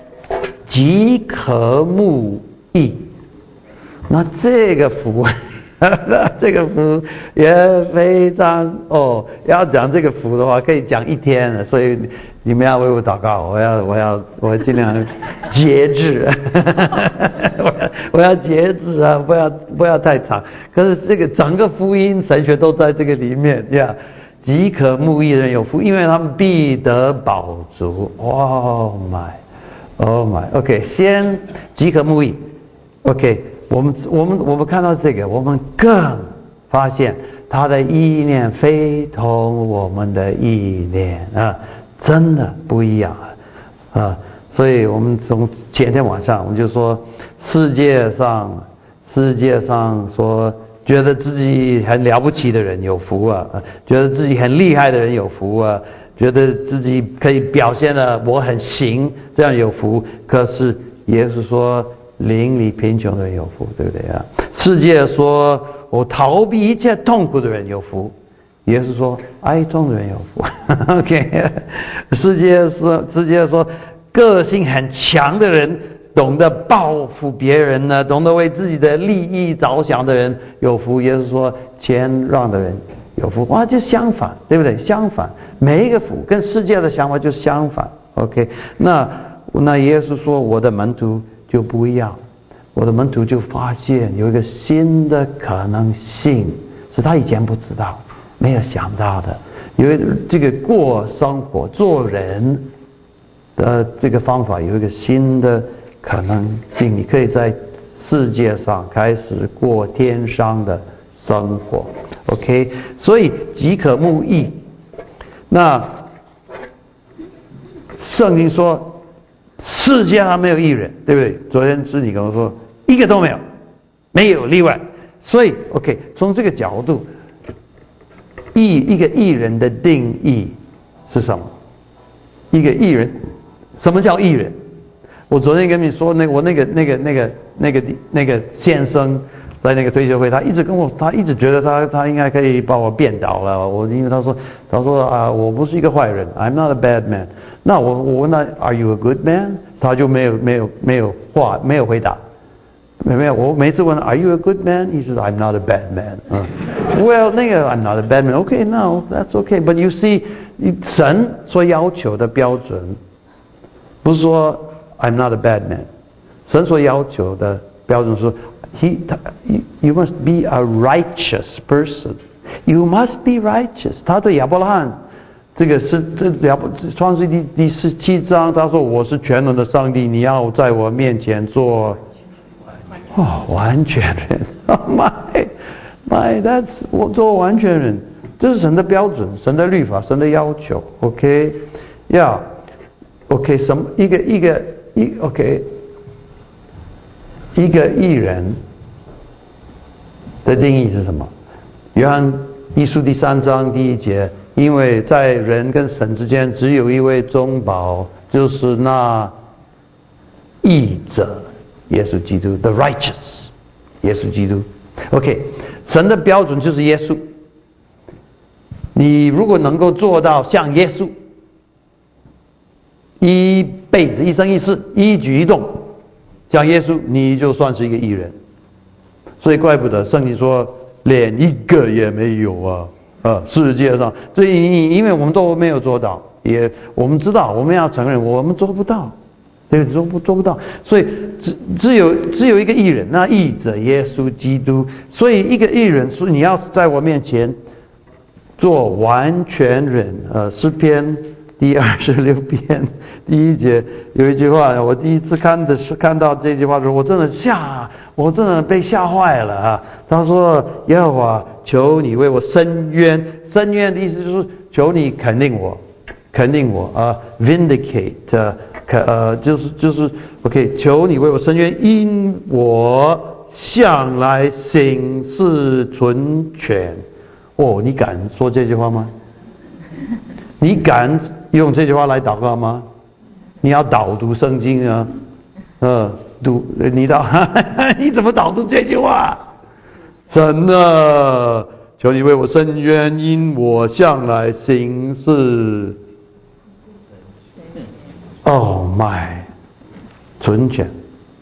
即可慕义，那这个福这个福也非常哦，要讲这个福的话，可以讲一天了。所以你们要为我祷告，我要我要我要尽量节制，我要我要节制啊，不要不要太长。可是这个整个福音神学都在这个里面呀。饥渴慕义人有福，因为他们必得饱足。Oh my, oh my. OK， 先饥渴慕义。OK， 我们我们我们看到这个，我们更发现他的意念非同我们的意念啊，真的不一样啊啊！所以我们从前天晚上我们就说，世界上世界上说。觉得自己很了不起的人有福啊，觉得自己很厉害的人有福啊，觉得自己可以表现的我很行，这样有福。可是耶稣说，邻里贫穷的人有福，对不对啊？世界说我逃避一切痛苦的人有福，耶稣说哀痛的人有福。OK， 世界说世界说个性很强的人。懂得报复别人呢，懂得为自己的利益着想的人有福。耶稣说谦让的人有福。哇，就相反，对不对？相反，每一个福跟世界的想法就相反。OK， 那那耶稣说我的门徒就不一样，我的门徒就发现有一个新的可能性，是他以前不知道、没有想到的。有一这个过生活、做人的这个方法有一个新的。可能性，你可以在世界上开始过天上的生活 ，OK？ 所以饥渴慕义，那圣经说世界上没有义人，对不对？昨天是你跟我说一个都没有，没有例外。所以 OK， 从这个角度，义一个义人的定义是什么？一个义人，什么叫义人？我昨天跟你说，那我那个那个那个那个那个先生，在那个退休会，他一直跟我，他一直觉得他他应该可以把我变倒了。我因为他说他说啊，我不是一个坏人 ，I'm not a bad man。那我我问他 ，Are you a good man？ 他就没有没有没有话没有回答，没有。我每次问他 ，Are you a good man？ he says I'm not a bad man。嗯 ，Well 那个 I'm not a bad man。OK，no that's OK。But you see， 神所要求的标准，不是说。I'm not a bad man。神所要求的标准是 ，He, you must be a righteous person. You must be righteous。他对亚伯拉罕，这个是这亚创世纪第十七章，他说我是全能的上帝，你要在我面前做，哦，完全人。Oh my, my, that's 我做完全人，这是神的标准，神的律法，神的要求。OK， 要 OK 什么一个一个。一 OK， 一个义人的定义是什么？约翰一书第三章第一节，因为在人跟神之间只有一位中保，就是那义者，耶稣基督 ，the righteous， 耶稣基督。OK， 神的标准就是耶稣。你如果能够做到像耶稣。一辈子一生一世一举一动像耶稣，你就算是一个义人。所以怪不得圣经说连一个也没有啊！啊，世界上，所以因为我们都没有做到，也我们知道我们要承认我们做不到，对，做不做不到，所以只只有只有一个义人，那义者耶稣基督。所以一个义人，所以你要在我面前做完全人。呃，诗篇。第二十六篇第一节有一句话，我第一次看的是看到这句话的时候，我真的吓，我真的被吓坏了啊！他说：“耶和华，求你为我伸冤。”伸冤的意思就是求你肯定我，肯定我啊 ，vindicate， 呃，呃，就是就是 OK， 求你为我伸冤，因我向来行事纯全。哦，你敢说这句话吗？你敢用这句话来祷告吗？你要导读圣经啊，呃，读你导，你怎么导读这句话？神啊，求你为我伸冤，因我向来行事 ，Oh my， 纯全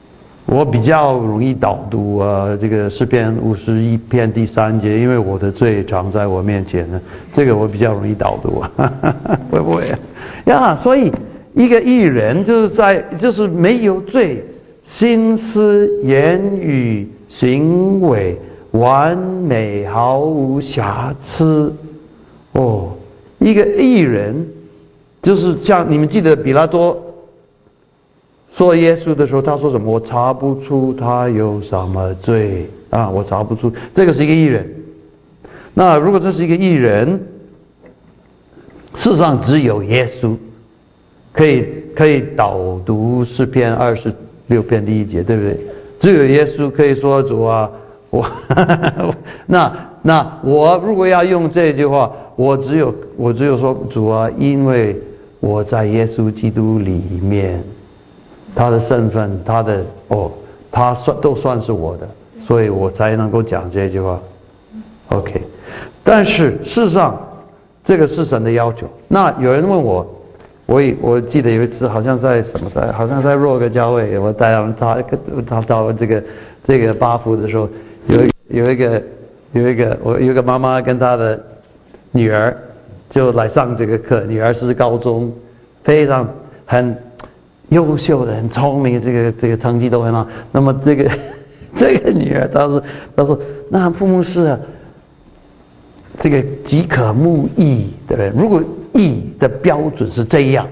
我比较容易导读啊，这个诗篇五十一篇第三节，因为我的罪常在我面前呢，这个我比较容易导读啊，会不会呀？所以一个义人就是在就是没有罪，心思言语行为完美，毫无瑕疵。哦，一个义人就是像你们记得比拉多说耶稣的时候，他说什么？我查不出他有什么罪啊！我查不出，这个是一个义人。那如果这是一个义人，世上只有耶稣可以可以导读诗篇二十六篇第一节，对不对？只有耶稣可以说主啊，我那那我如果要用这句话，我只有我只有说主啊，因为我在耶稣基督里面。他的身份，他的哦，他算都算是我的，所以我才能够讲这句话。OK， 但是事实上，这个是神的要求。那有人问我，我我记得有一次好像在什么在，好像在若个教会，我带他他到这个这个巴福的时候，有有一个有一个我有一个妈妈跟她的女儿就来上这个课，女儿是高中，非常很。优秀的，很聪明，这个这个成绩都很好。那么这个这个女儿，她说她说，那傅牧师啊，这个即可慕义，对不对？如果义的标准是这样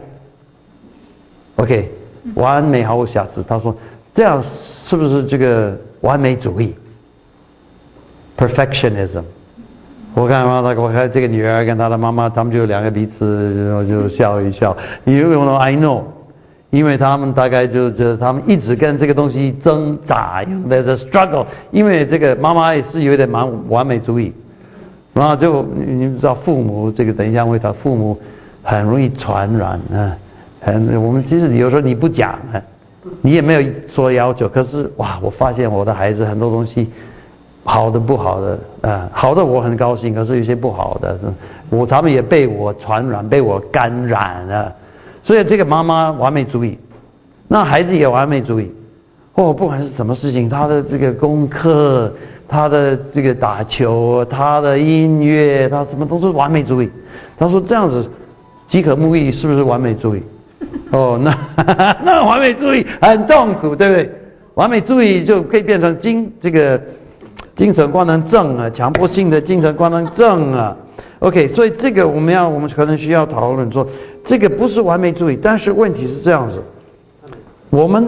，OK， 完美毫无瑕疵。她说这样是不是这个完美主义 ？Perfectionism。我看嘛，我看这个女儿跟她的妈妈，他们就两个彼此，然后就笑一笑。You know, I know。因为他们大概就觉得他们一直跟这个东西挣扎 ，there's a struggle。因为这个妈妈也是有点蛮完美主义，然后就你们知道父母这个等一下会他父母很容易传染啊，很我们即使有时候你不讲啊，你也没有说要求，可是哇，我发现我的孩子很多东西好的不好的啊，好的我很高兴，可是有些不好的，我他们也被我传染，被我感染了。所以这个妈妈完美主义，那孩子也完美主义。哦，不管是什么事情，他的这个功课，他的这个打球，他的音乐，他什么都是完美主义。他说这样子，即可慕义是不是完美主义？哦，那那完美主义很痛苦，对不对？完美主义就可以变成精这个精神官能症啊，强迫性的精神官能症啊。OK， 所以这个我们要我们可能需要讨论说。这个不是完美主义，但是问题是这样子，我们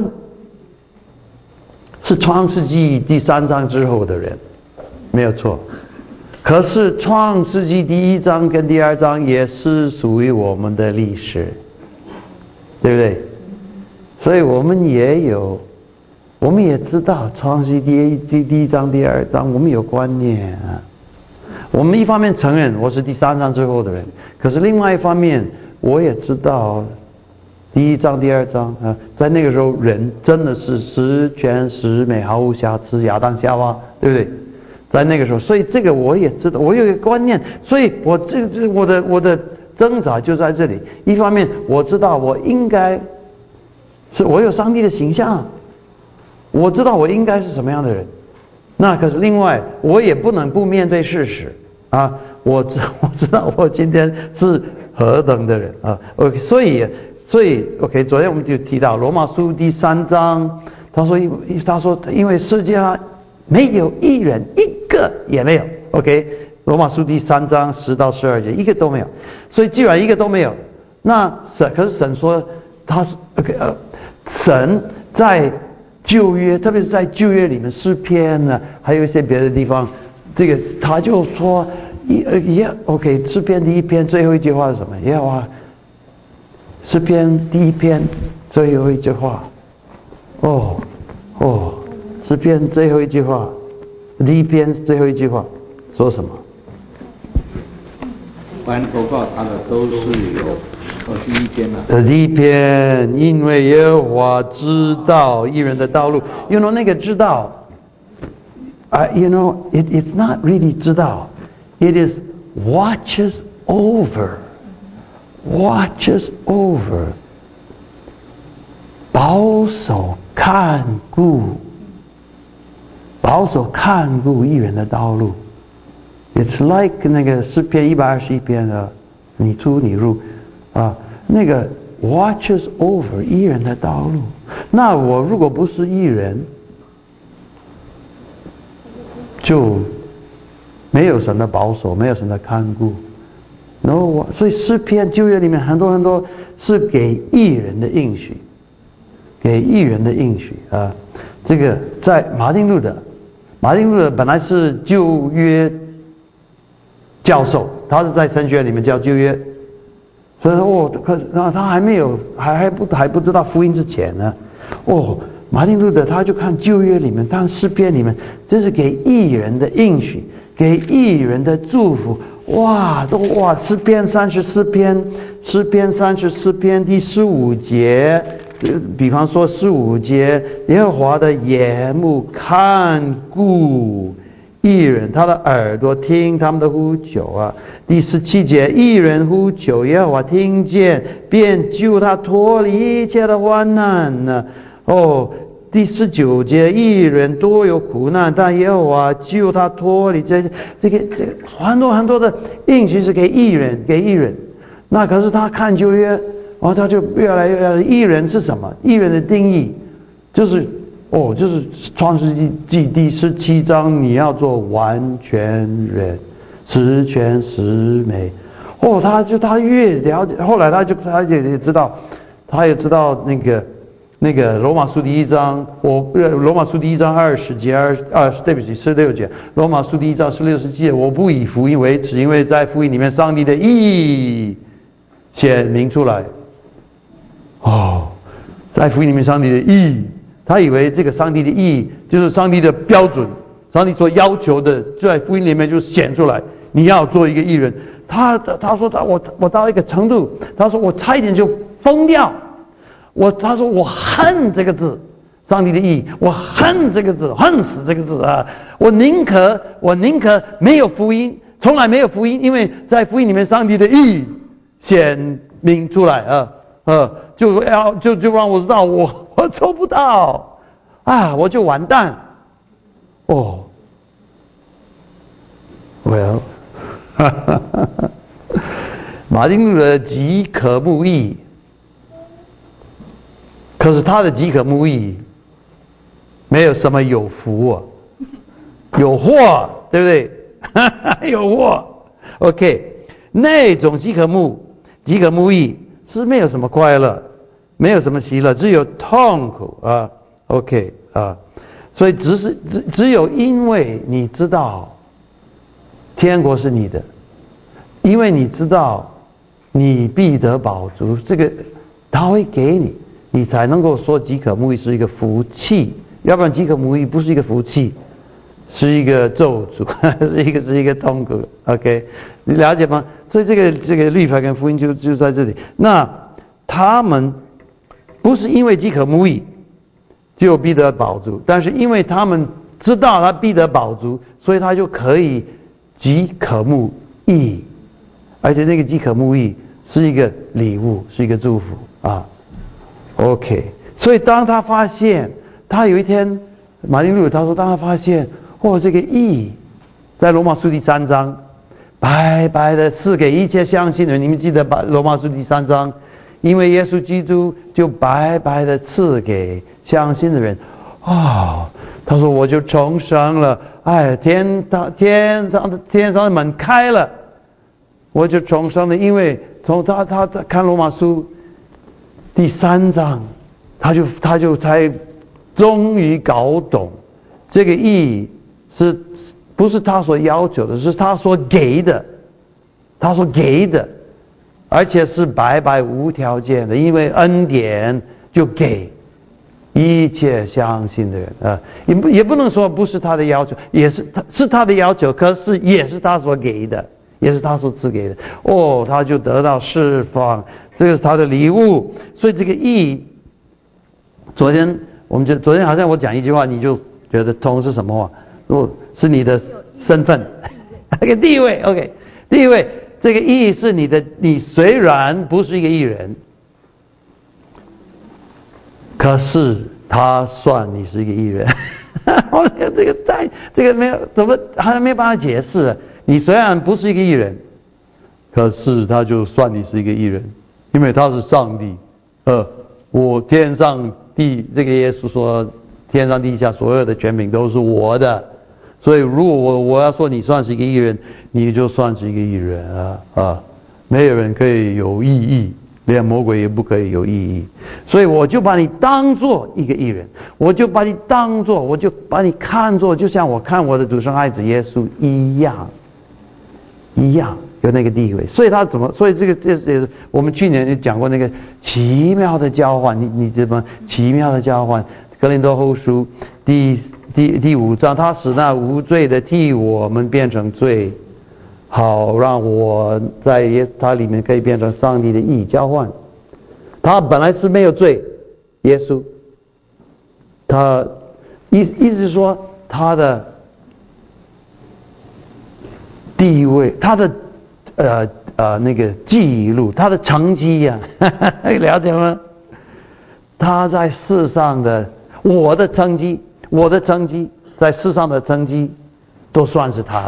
是创世纪第三章之后的人，没有错。可是创世纪第一章跟第二章也是属于我们的历史，对不对？所以我们也有，我们也知道创世纪第一第第一章、第二章，我们有观念啊。我们一方面承认我是第三章之后的人，可是另外一方面。我也知道，第一章、第二章啊，在那个时候，人真的是十全十美，毫无瑕疵，亚当夏娃，对不对？在那个时候，所以这个我也知道，我有一个观念，所以我这这我的我的挣扎就在这里。一方面，我知道我应该是我有上帝的形象，我知道我应该是什么样的人。那可是另外，我也不能不面对事实啊！我知我知道我今天是。何等的人啊 ！OK， 所以，所以 OK， 昨天我们就提到罗马书第三章，他说，他说，因为世界上没有一人，一个也没有。OK， 罗马书第三章十到十二节，一个都没有。所以既然一个都没有，那神可是神说，他是 OK 呃，神在旧约，特别是在旧约里面诗篇呢，还有一些别的地方，这个他就说。一呃也 OK， 诗篇第一篇最后一句话是什么？耶和华诗篇第一篇最后一句话，哦哦，诗篇最后一句话，第一篇最后一句话说什么？ 凡投靠他的都是有，哦，第一篇啊。 呃，第一篇，因为耶和华知道义人的道路。You know 那个知道，啊、uh, ，You know it it's not really 知道。It is watches over, watches over. 保守看顾，保守看顾义人的道路。It's like 那个诗篇一百二十一篇的，你出你入，啊，那个 watches over 义人的道路。那我如果不是义人，就没有神的保守，没有神的看顾。然后我，所以诗篇旧约里面很多很多是给义人的应许，给义人的应许啊。这个在马丁路德，马丁路德本来是旧约教授，他是在神学里面教旧约，所以说哦，可那他还没有还还不还不知道福音之前呢，哦，马丁路德他就看旧约里面，看诗篇里面，这是给义人的应许，给义人的祝福。哇，都哇！诗篇三十四篇，诗篇三十四篇第十五节，这比方说十五节，耶和华的眼目看顾义人，他的耳朵听他们的呼求啊。第十七节，义人呼求，耶和华听见，便救他脱离一切的患难呢。哦。第十九节，义人多有苦难，但耶和华救他脱离这这个这个很多很多的应许是给义人，给义人。那可是他看旧约，然后他就越来越义人是什么？义人的定义就是哦，就是创世纪第十七章，你要做完全人，十全十美。哦，他就他越了解，后来他就他也知道，他也知道那个。那个罗马书第一章，我罗马书第一章二十节二二十，对不起，十六节。罗马书第一章十六十节，我不以福音为耻，因为在福音里面，上帝的义显明出来。哦，在福音里面，上帝的义，他以为这个上帝的义就是上帝的标准，上帝所要求的，在福音里面就显出来。你要做一个义人，他他说他我我到一个程度，他说我差一点就疯掉。我他说我恨这个字，上帝的义，我恨这个字，恨死这个字啊！我宁可我宁可没有福音，从来没有福音，因为在福音里面，上帝的义显明出来啊，呃，就要就就让我知道我我做不到啊，我就完蛋。哦 ，Well， 马丁路德极可慕义。可是他的饥渴慕义，没有什么有福啊，有祸，对不对？有祸。OK， 那种饥渴慕、饥渴慕义是没有什么快乐，没有什么喜乐，只有痛苦啊。OK 啊，所以只是只只有因为你知道天国是你的，因为你知道你必得饱足，这个他会给你。你才能够说饥渴慕义是一个福气，要不然饥渴慕义不是一个福气，是一个咒诅，是一个是一个痛苦。OK， 你了解吗？所以这个这个律法跟福音就就在这里。那他们不是因为饥渴慕义就必得饱足，但是因为他们知道他必得饱足，所以他就可以饥渴慕义，而且那个饥渴慕义是一个礼物，是一个祝福啊。OK， 所以当他发现，他有一天，马丁路德他说，当他发现，哦，这个义，在罗马书第三章，白白的赐给一切相信的人。你们记得吧？罗马书第三章，因为耶稣基督就白白的赐给相信的人。哦，他说我就重生了，哎，天堂天上的天上的门开了，我就重生了，因为从他他他看罗马书。第三章，他就他就才终于搞懂，这个义是不是他所要求的，是他所给的，他所给的，而且是白白无条件的，因为恩典就给一切相信的人啊，也不也不能说不是他的要求，也是他是他的要求，可是也是他所给的，也是他所赐给的。哦，他就得到释放。这个是他的礼物，所以这个义，昨天我们就昨天好像我讲一句话，你就觉得通是什么话？哦，是你的身份，那个地位 ，OK， 地位，这个义是你的，你虽然不是一个义人， 可是他算你是一个义人。我觉得这个太这个没有怎么还没有办法解释。你虽然不是一个义人，可是他就算你是一个义人，因为他是上帝。呃，我天上地这个耶稣说，天上地下所有的权柄都是我的，所以如果我我要说你算是一个义人，你就算是一个义人啊啊！没有人可以有意义，连魔鬼也不可以有意义，所以我就把你当做一个义人，我就把你当做，我就把你看作，就像我看我的独生爱子耶稣一样，一样有那个地位。所以他怎么？所以这个这是我们去年也讲过那个奇妙的交换，你你怎么奇妙的交换？哥林多后书第第第五章，他使那无罪的替我们变成罪。好让我在耶他里面可以变成上帝的义，交换。他本来是没有罪，耶稣，他意意思是说他的地位，他的呃呃那个记录，他的成绩呀、啊，了解吗？他在世上的我的成绩，我的成绩在世上的成绩，都算是他的。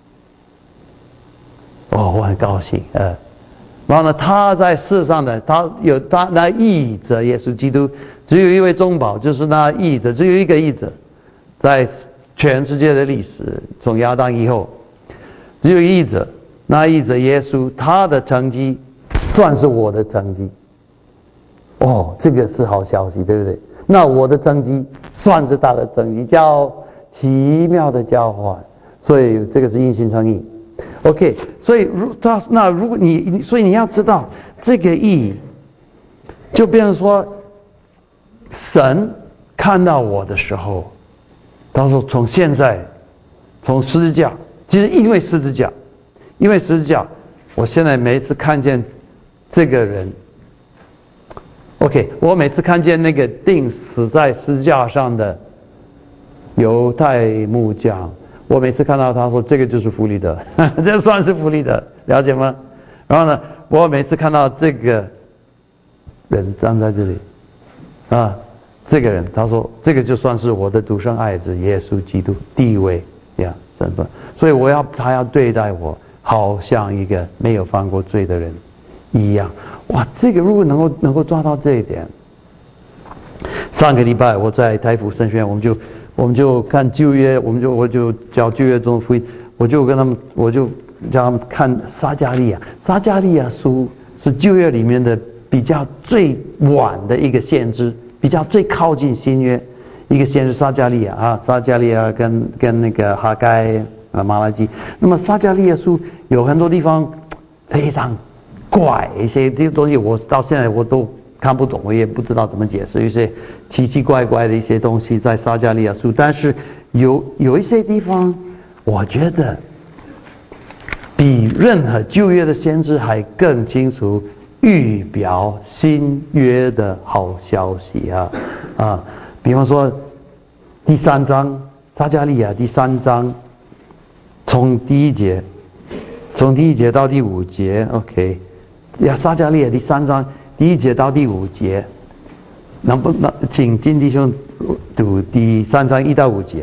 哦，我很高兴，呃，然后呢，他在世上的，他有他那义者耶稣基督，只有一位中保，就是那义者，只有一个义者，在全世界的历史，从亚当以后，只有义者，那义者耶稣，他的成绩算是我的成绩。哦，这个是好消息，对不对？那我的成绩算是他的成绩，叫奇妙的交换，所以这个是因信称义。OK， 所以如他那如果你所以你要知道这个义，就变成说，神看到我的时候，他说从现在，从十字架，其实因为十字架，因为十字架，我现在每一次看见这个人 ，OK， 我每次看见那个钉死在十字架上的犹太木匠。我每次看到他说这个就是弗里德，这算是弗里德，了解吗？然后呢，我每次看到这个人站在这里，啊，这个人他说这个就算是我的独生爱子耶稣基督，地位呀身份，所以我要他要对待我好像一个没有犯过罪的人一样。哇，这个如果能够能够抓到这一点，上个礼拜我在台福神学院，我们就。我们就看旧约，我们就我就教旧约中福音，我就跟他们，我就叫他们看撒迦利亚。撒迦利亚书是旧约里面的比较最晚的一个先知，比较最靠近新约一个先知撒迦利亚啊，撒迦利亚跟跟那个哈该啊马拉基。那么撒迦利亚书有很多地方非常怪，一些这些东西我到现在我都看不懂，我也不知道怎么解释，有些奇奇怪怪的一些东西在撒迦利亚书，但是有有一些地方，我觉得比任何旧约的先知还更清楚预表新约的好消息啊啊！比方说第三章撒迦利亚第三章，从第一节，从第一节到第五节 ，OK， 呀，撒迦利亚第三章。第一节到第五节，能不能请金弟兄读第三章一到五节？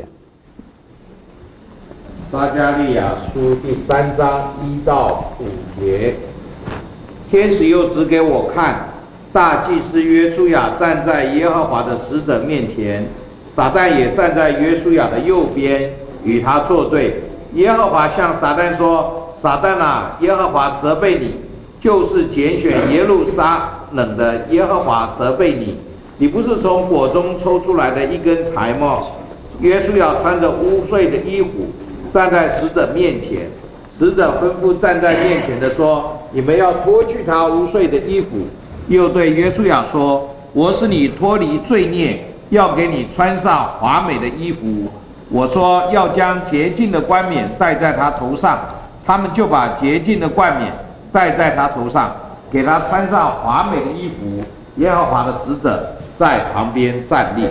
撒迦利亚书第三章一到五节，天使又指给我看，大祭司约书亚站在耶和华的使者面前，撒旦也站在约书亚的右边，与他作对。耶和华向撒旦说：“撒旦啊，耶和华责备你。”就是拣选耶路撒冷的耶和华责备你，你不是从火中抽出来的一根柴吗？约书亚穿着污秽的衣服站在使者面前，使者吩咐站在面前的说：“你们要脱去他污秽的衣服。”又对约书亚说：“我使你脱离罪孽，要给你穿上华美的衣服。我说要将洁净的冠冕戴在他头上，他们就把洁净的冠冕戴在他头上，给他穿上华美的衣服。耶和华的使者在旁边站立。”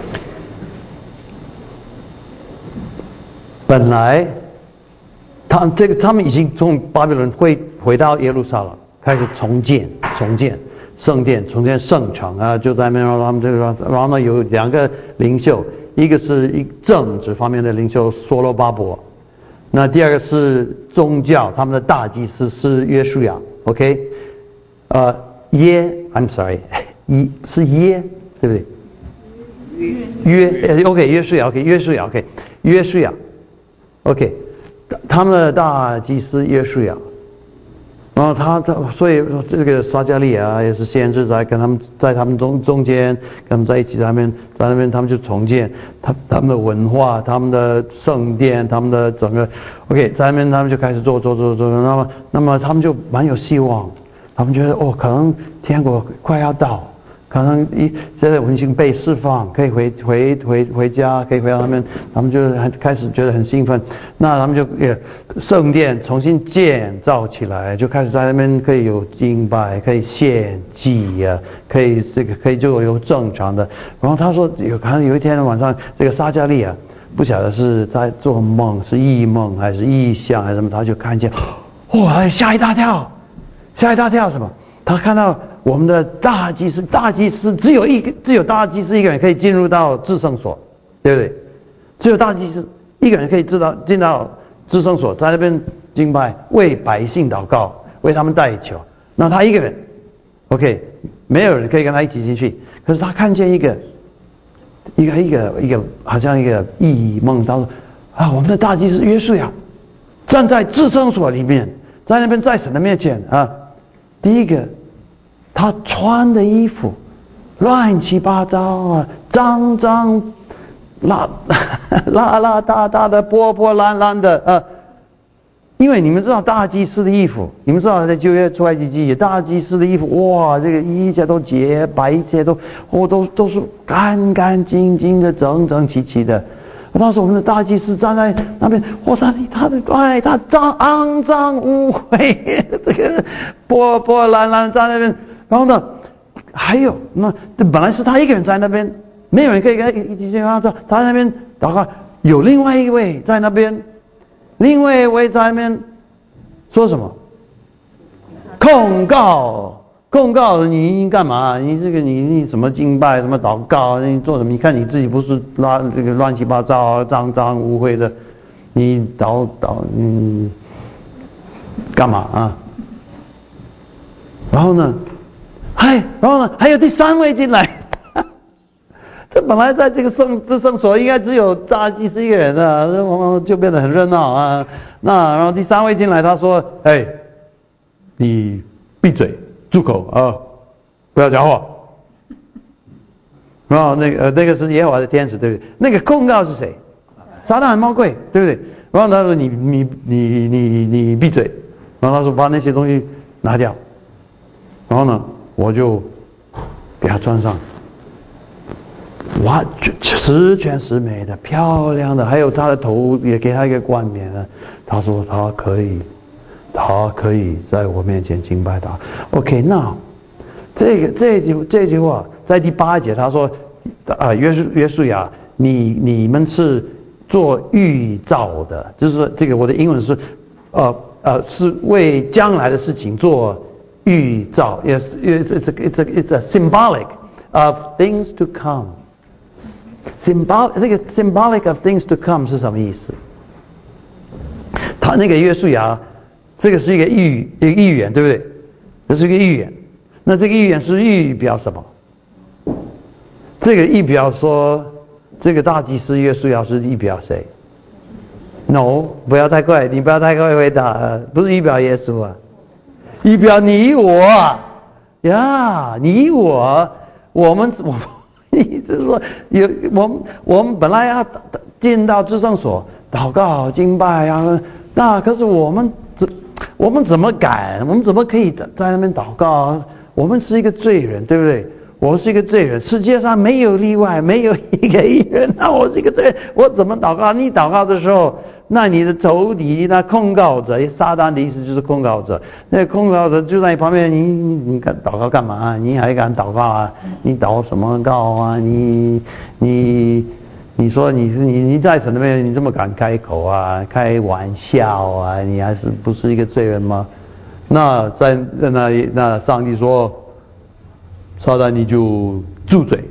本来，他这个他们已经从巴比伦回回到耶路撒冷，开始重建，重建， 圣殿，重建圣城啊，就在那边，然后他们这个，然后呢有两个领袖，一个是一政治方面的领袖所罗巴伯，那第二个是宗教，他们的大祭司是约书亚 ，OK， 呃耶 ，I'm sorry， 一是耶，对不对？约 ，OK， 约书亚 ，OK， 约书亚 ，OK， 约书亚 ，OK， 他们的大祭司约书亚。然后他他所以这个撒迦利亚也是先知在跟他们在他们中中间跟他们在一起，在那边在那边他们就重建他他们的文化，他们的圣殿，他们的整个 OK， 在那边他们就开始做做做做，那么那么他们就蛮有希望，他们觉得哦，可能天国快要到。可能一现在我们已经被释放，可以回回回回家，可以回到他们，他们就很开始觉得很兴奋。那他们就也圣殿重新建造起来，就开始在那边可以有敬拜，可以献祭呀、啊，可以这个可以就有正常的。然后他说有可能有一天晚上，这个撒迦利亚不晓得是在做梦，是异梦还是异象还是什么，他就看见，哇，吓一大跳，吓一大跳什么？他看到。我们的大祭司，大祭司只有一个，只有大祭司一个人可以进入到至圣所，对不对？只有大祭司一个人可以知道进到至圣所，在那边敬拜，为百姓祷告，为他们代求。那他一个人 ，OK， 没有人可以跟他一起进去。可是他看见一个，一个一个一个，好像一个异梦，他说：“啊，我们的大祭司约书亚站在至圣所里面，在那边在神的面前啊，第一个。”他穿的衣服乱七八糟啊，脏脏、邋邋邋遢遢的、破破烂烂的啊。因为你们知道大祭司的衣服，你们知道在旧约出埃及记，大祭司的衣服，哇，这个一切都洁白，一切都哦都都是干干净净的、整整齐齐的。当时我们的大祭司站在那边，哇，他他的哎，他脏肮脏污秽，这个破破烂烂在那边。然后呢，还有那本来是他一个人在那边，没有人可以跟他一起去。他说他那边祷告，有另外一位在那边，另外一位在那边说什么？控告，控告你干嘛？你这个你你什么敬拜，什么祷告，你做什么？你看你自己不是乱这个乱七八糟、脏脏污秽的，你祷祷嗯干嘛啊？然后呢？嗨，然后呢？还有第三位进来，这本来在这个圣至圣所应该只有大祭司一个人啊，这就变得很热闹啊。那然后第三位进来，他说：“哎，你闭嘴，住口啊，不要讲话。”然后那个呃那个是耶和华的天使，对不对？那个控告是谁？撒旦魔鬼，对不对？然后他说：“你你你你你闭嘴。”然后他说：“把那些东西拿掉。”然后呢？我就给他穿上，哇，十全十美的、漂亮的，还有他的头也给他一个冠冕呢。他说他可以，他可以在我面前敬拜他。OK， 那这个这句这句话在第八节他说，啊，约书约书亚，你你们是做预兆的，就是说这个我的英文是，呃呃，是为将来的事情做。预兆 ，yes, it's it's a, it's a, it's a symbolic of things to come. Symbolic 这个 symbolic of things to come 是什么意思？他那个约书亚，这个是一个预一个预言，对不对？这是一个预言。那这个预言是预表什么？这个预表说，这个大祭司约书亚是预表谁 ？No， 不要太快，你不要太快回答，不是预表耶稣啊。预表你我呀，你我，我们我，你就是说有我们我们本来要进到至圣所祷告敬拜啊，那可是我们怎我们怎么敢？我们怎么可以在那边祷告啊？我们是一个罪人，对不对？我是一个罪人，世界上没有例外，没有一个义人。那我是一个罪人，我怎么祷告？你祷告的时候。那你的仇敌，那控告者，撒旦的意思就是控告者。那控告者就在你旁边，你你你敢祷告干嘛？你还敢祷告啊？你祷什么告啊？你你你说你你你在神那边，你这么敢开口啊？开玩笑啊？你还是不是一个罪人吗？那在那那上帝说， 撒旦你就住嘴，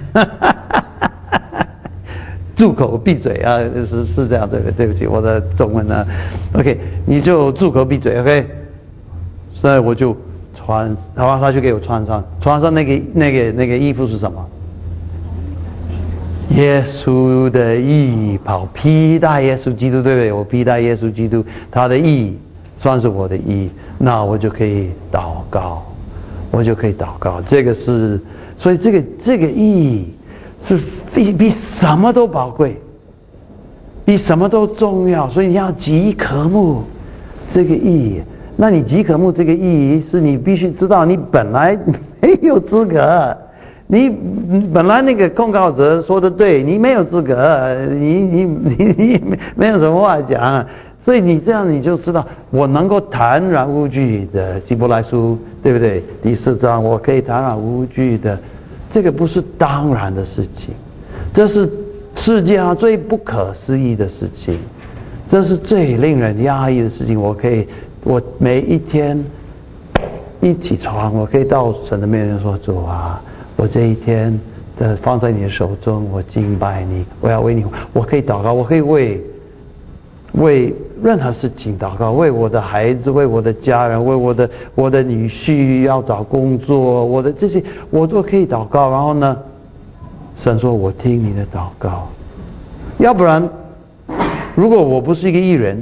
住口闭嘴啊，是是这样对不对？对不起，我的中文呢 ，OK， 你就住口闭嘴 ，OK， 所以我就穿，然后他就给我穿上，穿上那个那个那个衣服是什么？耶稣的义袍，披戴耶稣基督，对不对？我披戴耶稣基督，他的义算是我的义，那我就可以祷告，我就可以祷告。这个是，所以这个这个义是比比什么都宝贵，比什么都重要。所以你要极渴慕这个义。那你极渴慕这个义，是你必须知道，你本来没有资格。你本来那个控告者说的对，你没有资格，你你你你没有什么话讲，所以你这样你就知道，我能够坦然无惧的，希伯来书对不对？第四章我可以坦然无惧的，这个不是当然的事情，这是世界上最不可思议的事情，这是最令人压抑的事情。我可以，我每一天一起床，我可以到神的面前说：主啊，我这一天的放在你的手中，我敬拜你，我要为你，我可以祷告，我可以为为任何事情祷告，为我的孩子，为我的家人，为我的我的女婿要找工作，我的这些我都可以祷告。然后呢，神说我听你的祷告，要不然如果我不是一个义人，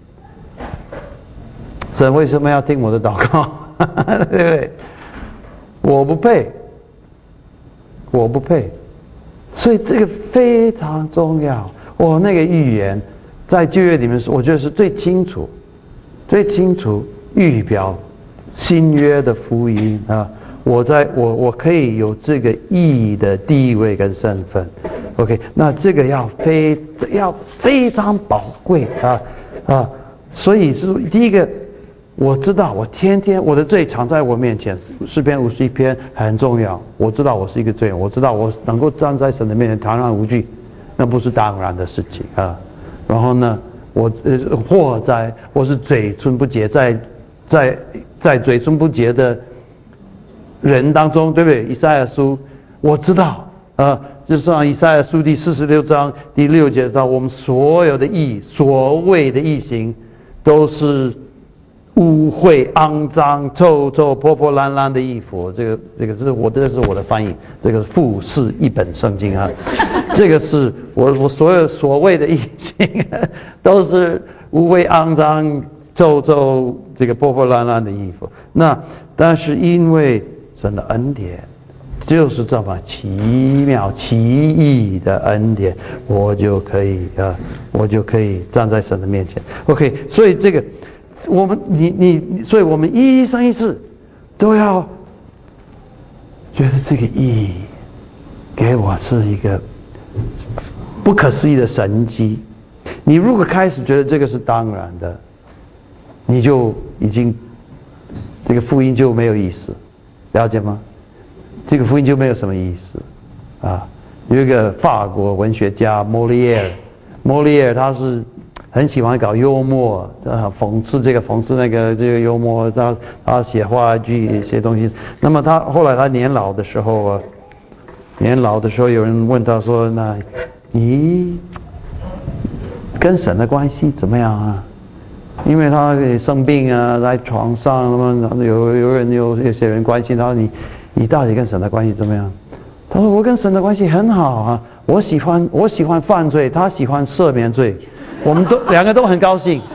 神为什么要听我的祷告？对不对？我不配。我不配，所以这个非常重要。我那个预言在旧约里面，我觉得是最清楚、最清楚预表新约的福音啊！我在我我可以有这个义的地位跟身份 ，OK， 那这个要非要非常宝贵啊啊！所以是第一个。我知道，我天天我的罪藏在我面前，诗篇五十一篇很重要。我知道我是一个罪人，我知道我能够站在神的面前坦然无惧，那不是当然的事情啊。然后呢，我呃或在我是嘴唇不洁，在在在嘴唇不洁的人当中，对不对？以赛亚书我知道啊，就像以赛亚书第四十六章第六节到我们所有的义，所谓的义行，都是污秽、肮脏、臭臭、破破烂烂的衣服，这个这个是我这是我的翻译，这个复是一本圣经啊，这个是我我所有所谓的义行，都是污秽、肮脏、臭臭、这个破破烂烂的衣服。那但是因为神的恩典，就是这么奇妙奇异的恩典，我就可以啊，我就可以站在神的面前。OK， 所以这个。我们你你，所以我们一生一世都要觉得这个意义给我是一个不可思议的神迹。你如果开始觉得这个是当然的，你就已经这个福音就没有意思，了解吗？这个福音就没有什么意思啊。有一个法国文学家莫里耶尔，莫里耶尔他是很喜欢搞幽默，啊，讽刺这个讽刺那个，这个幽默，他他写话剧写东西。那么他后来他年老的时候啊，年老的时候有人问他说：“那你跟神的关系怎么样啊？”因为他生病啊，在床上，那么有有人有有些人关心他，你你到底跟神的关系怎么样？他说：“我跟神的关系很好啊，我喜欢我喜欢犯罪，他喜欢赦免罪。”我们都两个都很高兴，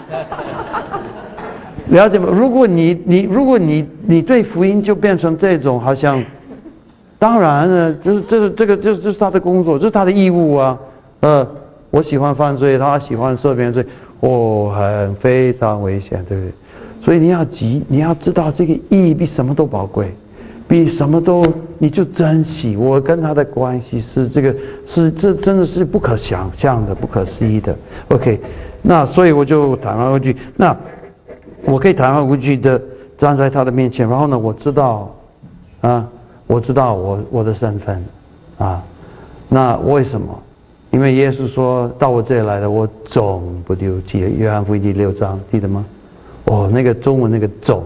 了解吗？如果你你如果你你对福音就变成这种好像，当然呢，就是这个这个就是就是他的工作，这是他的义务啊。呃，我喜欢犯罪，他喜欢赦免罪，哦，很非常危险，对不对？所以你要急，你要知道这个义比什么都宝贵。比什么都，你就珍惜我跟他的关系是这个是这真的是不可想象的、不可思议的。OK， 那所以我就坦然无惧，那我可以坦然无惧的站在他的面前，然后呢，我知道啊，我知道我我的身份啊，那为什么？因为耶稣说到我这里来的，我总不丢弃。约翰福音第六章记得吗？哦，那个中文那个总。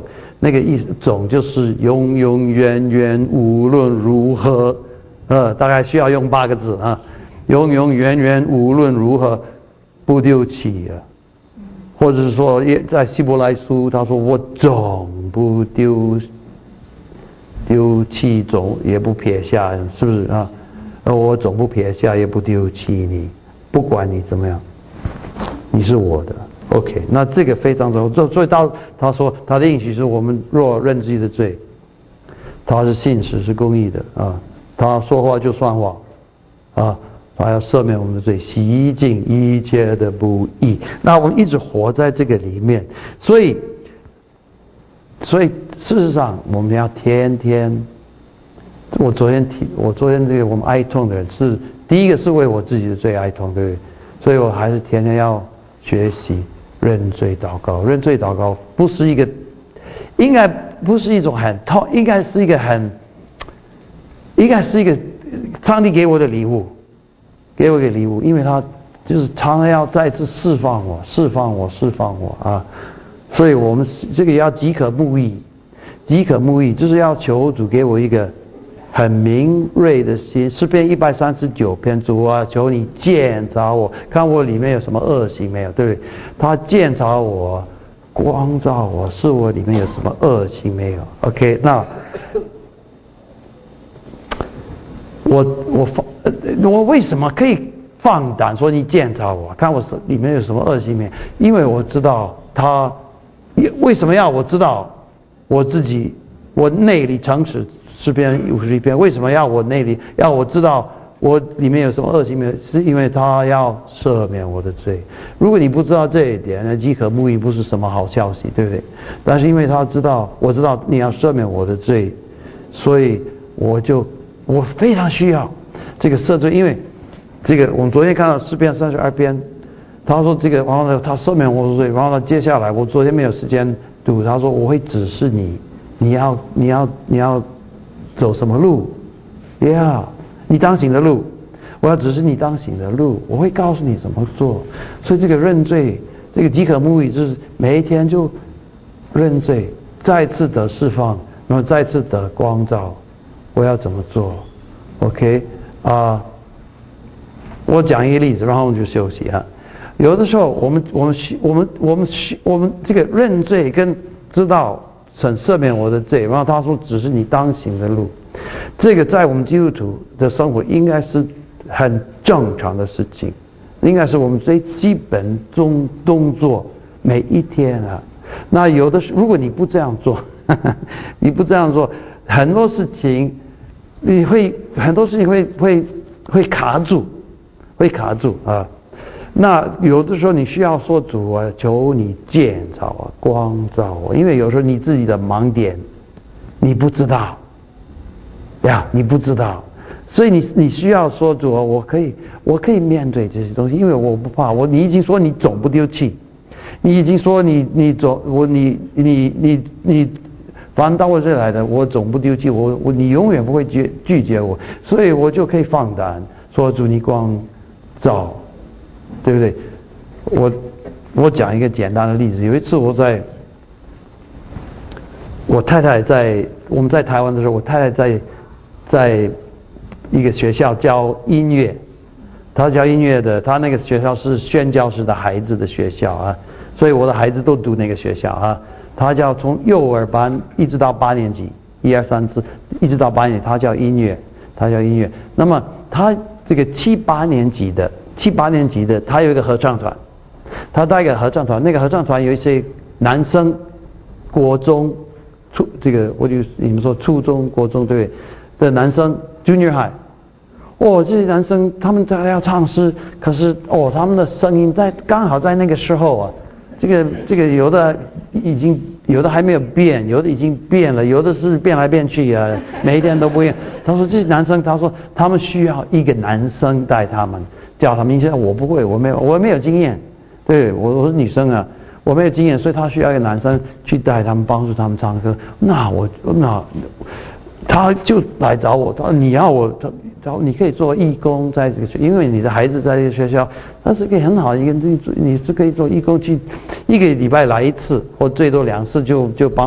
那个意思总就是永永远远无论如何，呃，大概需要用八个字啊，永永远远无论如何不丢弃啊，或者是说也在希伯来书他说我总不丢丢弃，总也不撇下，是不是啊？我总不撇下也不丢弃你，不管你怎么样，你是我的。OK， 那这个非常重要。所以到他说他的应许是我们若认自己的罪，他是信实是公义的啊，他说话就算话啊，他要赦免我们的罪，洗净一切的不义。那我们一直活在这个里面，所以所以事实上我们要天天，我昨天提我昨天这个我们哀痛的人是第一个是为我自己的罪哀痛，对不对？所以我还是天天要学习认罪祷告。认罪祷告不是一个，应该不是一种很痛，应该是一个很，应该是一个上帝给我的礼物，给我一个礼物，因为他就是常常要再次释放我，释放我，释放我啊！所以我们这个要饥渴慕义，饥渴慕义就是要求主给我一个很敏锐的心。诗篇一百三十九篇，主啊，求你鉴察我，看我里面有什么恶行没有，对不对？他鉴察我，光照我，是我里面有什么恶行没有 ？OK， 那我我放我为什么可以放胆说你鉴察我，看我里面有什么恶行没有？因为我知道他为什么要我知道我自己，我内里诚实。诗篇五十一篇，为什么要我内里要我知道我里面有什么恶行没有？是因为他要赦免我的罪。如果你不知道这一点，那饥渴慕义不是什么好消息，对不对？但是因为他知道，我知道你要赦免我的罪，所以我就我非常需要这个赦罪。因为这个我们昨天看到诗篇三十二篇，他说这个，然后呢他赦免我的罪，然后呢接下来我昨天没有时间读，他说我会指示你，你要你要你要走什么路？呀、yeah, 你当行的路，我要指示你当行的路，我会告诉你怎么做。所以这个认罪，这个饥渴慕义，就是每一天就认罪，再次的释放，然后再次的光照，我要怎么做 ？OK 啊、呃，我讲一个例子，然后我们就休息啊。有的时候，我们我们我们我们我们这个认罪跟知道神赦免我的罪，然后他说只是你当行的路，这个在我们基督徒的生活应该是很正常的事情，应该是我们最基本中动作，每一天啊。那有的时如果你不这样做，呵呵你不这样做，很多事情你会很多事情会会会卡住，会卡住啊。那有的时候你需要说主啊，求你鉴察我，光照我，因为有时候你自己的盲点你不知道呀，你不知道，所以你你需要说主啊，我可以我可以面对这些东西，因为我不怕我，你已经说你总不丢弃，你已经说你你总我你你你你凡到我这来的，我总不丢弃，我我你永远不会拒拒绝我，所以我就可以放胆说主你光照。对不对？我我讲一个简单的例子。有一次我在，我太太在我们在台湾的时候，我太太在在一个学校教音乐，她教音乐的，她那个学校是宣教士的孩子的学校啊，所以我的孩子都读那个学校啊。她教从幼儿班一直到八年级，一二三四，一直到八年级，她教音乐，她教音乐。那么她这个七八年级的。七八年级的，他有一个合唱团，他带一个合唱团，那个合唱团有一些男生，国中，初这个我就你们说初中、国中对不对的男生 ，junior high， 哦，这些男生他们在要唱诗，可是哦，他们的声音在刚好在那个时候啊，这个这个有的已经有的还没有变，有的已经变了，有的是变来变去啊，每一天都不一样。他说这些男生，他说他们需要一个男生带他们。叫他们，现在我不会，我没有，我没有经验，对我我是女生啊，我没有经验，所以他需要一个男生去带他们，帮助他们唱歌。那我那他就来找我，他说你要我，他他说你可以做义工在这个学，因为你的孩子在这个学校，那是个很好的一个，你你是可以做义工去，一个礼拜来一次，或最多两次就就帮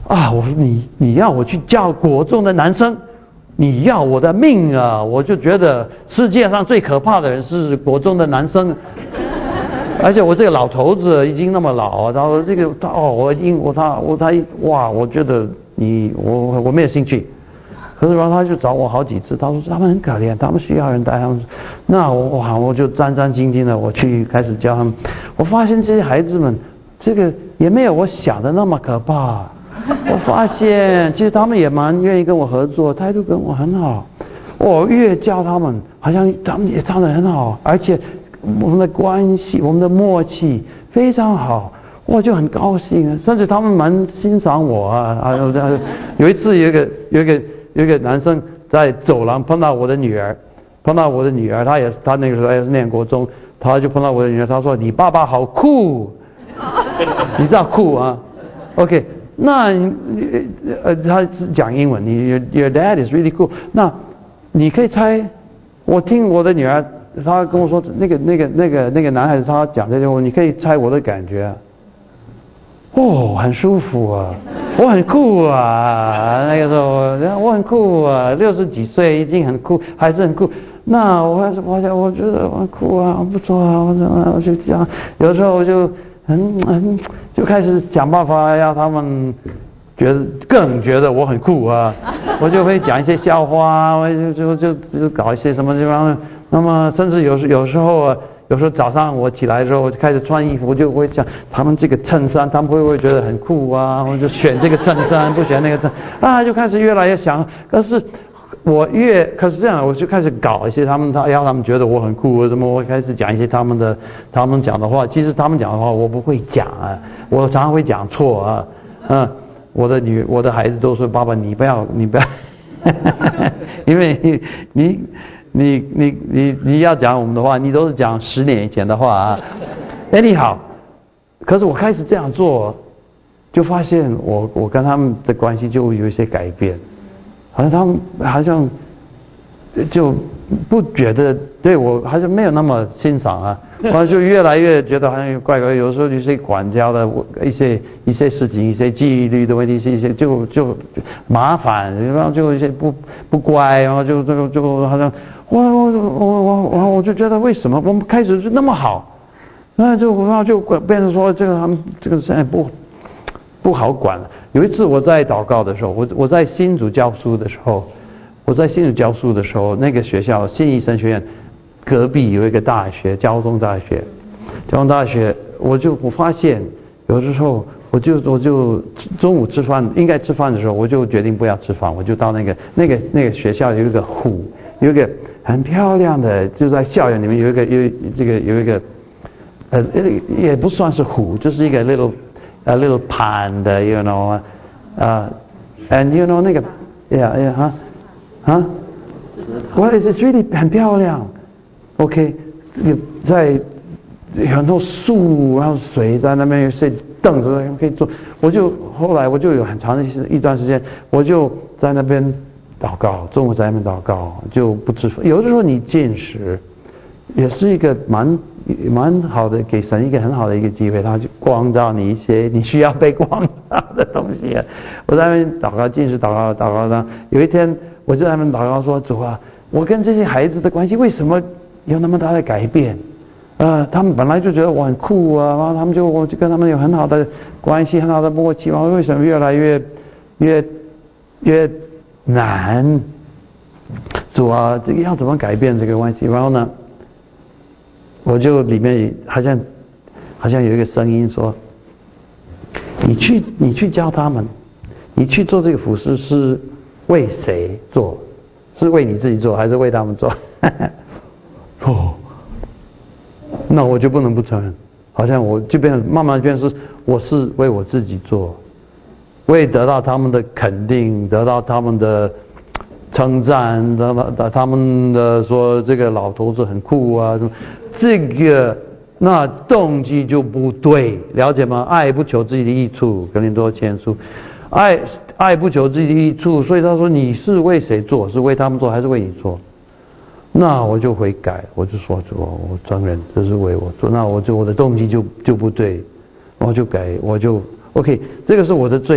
啊，我说你你要我去教国中的男生，你要我的命啊！我就觉得世界上最可怕的人是国中的男生，而且我这个老头子已经那么老，然后这个他哦，我已经我他我他哇，我觉得你我我没有兴趣。可是然后他就找我好几次，他说他们很可怜，他们需要人带他们。那我哇，我就战战兢兢的我去开始教他们。我发现这些孩子们，这个也没有我想的那么可怕。我发现其实他们也蛮愿意跟我合作，态度跟我很好。我越教他们，好像他们也唱得很好，而且我们的关系、我们的默契非常好。我就很高兴，甚至他们蛮欣赏我啊啊！有一次有一个有一个有一个男生在走廊碰到我的女儿，碰到我的女儿，他也他那个时候也是念国中，他就碰到我的女儿，他说：“你爸爸好酷，你知道酷啊 ？”OK， 那呃他是讲英文，你 Your dad is really cool。那你可以猜，我听我的女儿，她跟我说那个那个那个那个男孩子他讲这些话，你可以猜我的感觉。哦，很舒服啊，我很酷啊，那个时候我很酷啊，六十几岁已经很酷，还是很酷。那我还是我想，我觉得我很酷啊，不错啊，我怎么我就这样，有时候我就很很就开始想办法让他们觉得更觉得我很酷啊，我就会讲一些笑话，我就就就就搞一些什么地方，那么甚至有时有时候啊。有时候早上我起来的时候，我就开始穿衣服，我就会想他们这个衬衫，他们会不会觉得很酷啊？我就选这个衬衫，不选那个衬啊，就开始越来越想。可是我越可是这样，我就开始搞一些他们，他要他们觉得我很酷，什么我开始讲一些他们的他们讲的话。其实他们讲的话我不会讲啊，我常常会讲错啊。嗯，我的女我的孩子都说爸爸你不要你不要，因为你你。你你你你要讲我们的话，你都是讲十年以前的话啊。anyhow， 可是我开始这样做，就发现我我跟他们的关系就有一些改变，好像他们好像就不觉得对我好像没有那么欣赏啊，我就越来越觉得好像怪怪，有时候有些管教的一些一些事情，一些纪律的问题，一些就就麻烦，然后就一些不不乖，然后就就就好像。我我我我我我就觉得为什么我们开始就那么好，那就然后就变成说这个他们这个现在不不好管了。有一次我在祷告的时候，我我在新竹教书的时候，我在新竹教书的时候，那个学校信义神学院隔壁有一个大学，交通大学，交通大学，我就我发现有的时候我就我就中午吃饭应该吃饭的时候，我就决定不要吃饭，我就到那个那个那个学校有一个湖，有一个。很漂亮的，就在校园里面有一个有这个有一个，呃，也不算是湖，就是一个 little， a little pond， you know， 啊、uh, ，and you know 那个 ，yeah yeah 哈，啊 ，well it's really 很漂亮 ，OK， 这个在很多树，然后水在那边有些凳子可以坐，我就后来我就有很长的一段时间，我就在那边。祷告，中午在那边祷告就不吃饭。有的时候你进食，也是一个蛮蛮好的，给神一个很好的一个机会，他就光照你一些你需要被光照的东西。我在那边祷告，进食祷告，祷告呢。有一天我就在那边祷告说：“主啊，我跟这些孩子的关系为什么有那么大的改变？呃，他们本来就觉得我很酷啊，然后他们就我就跟他们有很好的关系，很好的默契，然后为什么越来越越越难，主啊，这个要怎么改变这个关系？然后呢，我就里面好像好像有一个声音说：“你去你去教他们，你去做这个服事是为谁做？是为你自己做，还是为他们做？”哦，那我就不能不承认，好像我就变慢慢变成是我是为我自己做。为得到他们的肯定，得到他们的称赞，得到他们的说这个老头子很酷啊，什么这个那动机就不对，了解吗？爱不求自己的益处，哥林多前书，爱爱不求自己的益处，所以他说你是为谁做？是为他们做，还是为你做？那我就悔改，我就说主，我承认这是为我做，那我就我的动机就就不对，我就改，我就。OK， 这个是我的罪。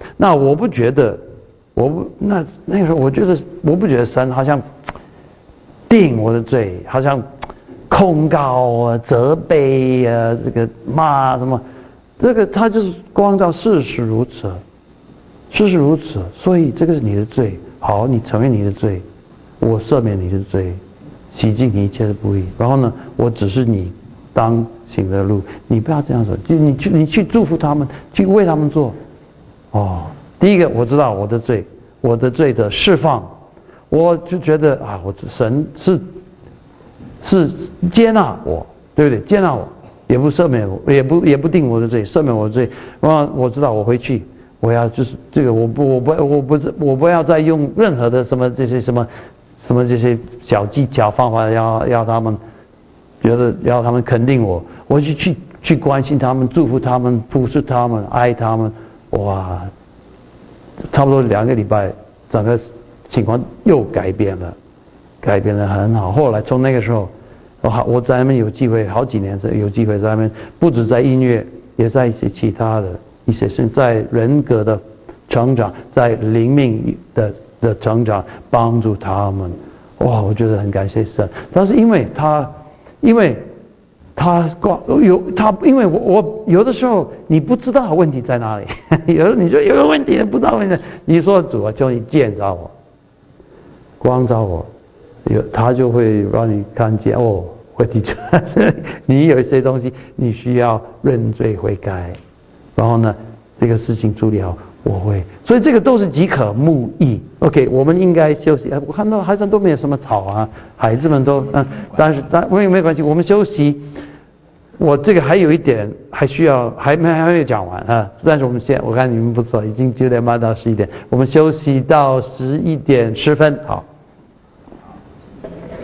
那我不觉得，我不那那个时候我觉得我不觉得神好像定我的罪，好像控告啊、责备啊、这个骂什么，这个他就是光照事实如此，事实如此，所以这个是你的罪，好，你承认你的罪，我赦免你的罪，洗净你一切的不义，然后呢，我指示你当行的路，你不要这样说，就你去你去祝福他们，去为他们做。哦，第一个我知道我的罪，我的罪的释放，我就觉得啊，我神是是接纳我，对不对？接纳我，也不赦免我，也不也不定我的罪，赦免我的罪。我我知道我回去，我要就是这个，我不我不我不我不要再用任何的什么这些什么什么这些小技巧方法，要要他们觉得要他们肯定我，我就去去关心他们，祝福他们，服侍他们，爱他们。哇，差不多两个礼拜，整个情况又改变了，改变得很好。后来从那个时候，我好我在那边有机会，好几年有机会在那边，不止在音乐，也在一些其他的一些事，在人格的成长，在灵命的的成长，帮助他们。哇，我觉得很感谢神。但是因为他，因为。他光有他，因为我我有的时候你不知道问题在哪里，有的你说有个问题不知道问题，你说主啊，求你见着我，光照我，有他就会让你看见哦，问题就是你有一些东西你需要认罪悔改，然后呢，这个事情处理好，我会，所以这个都是即可慕义。OK， 我们应该休息。我看到好像都没有什么吵啊，孩子们都嗯，但是但没没关系，我们休息。我这个还有一点还需要，还没还没有讲完啊。但是我们现在我看你们不错，已经九点半到十一点，我们休息到十一点十分，好。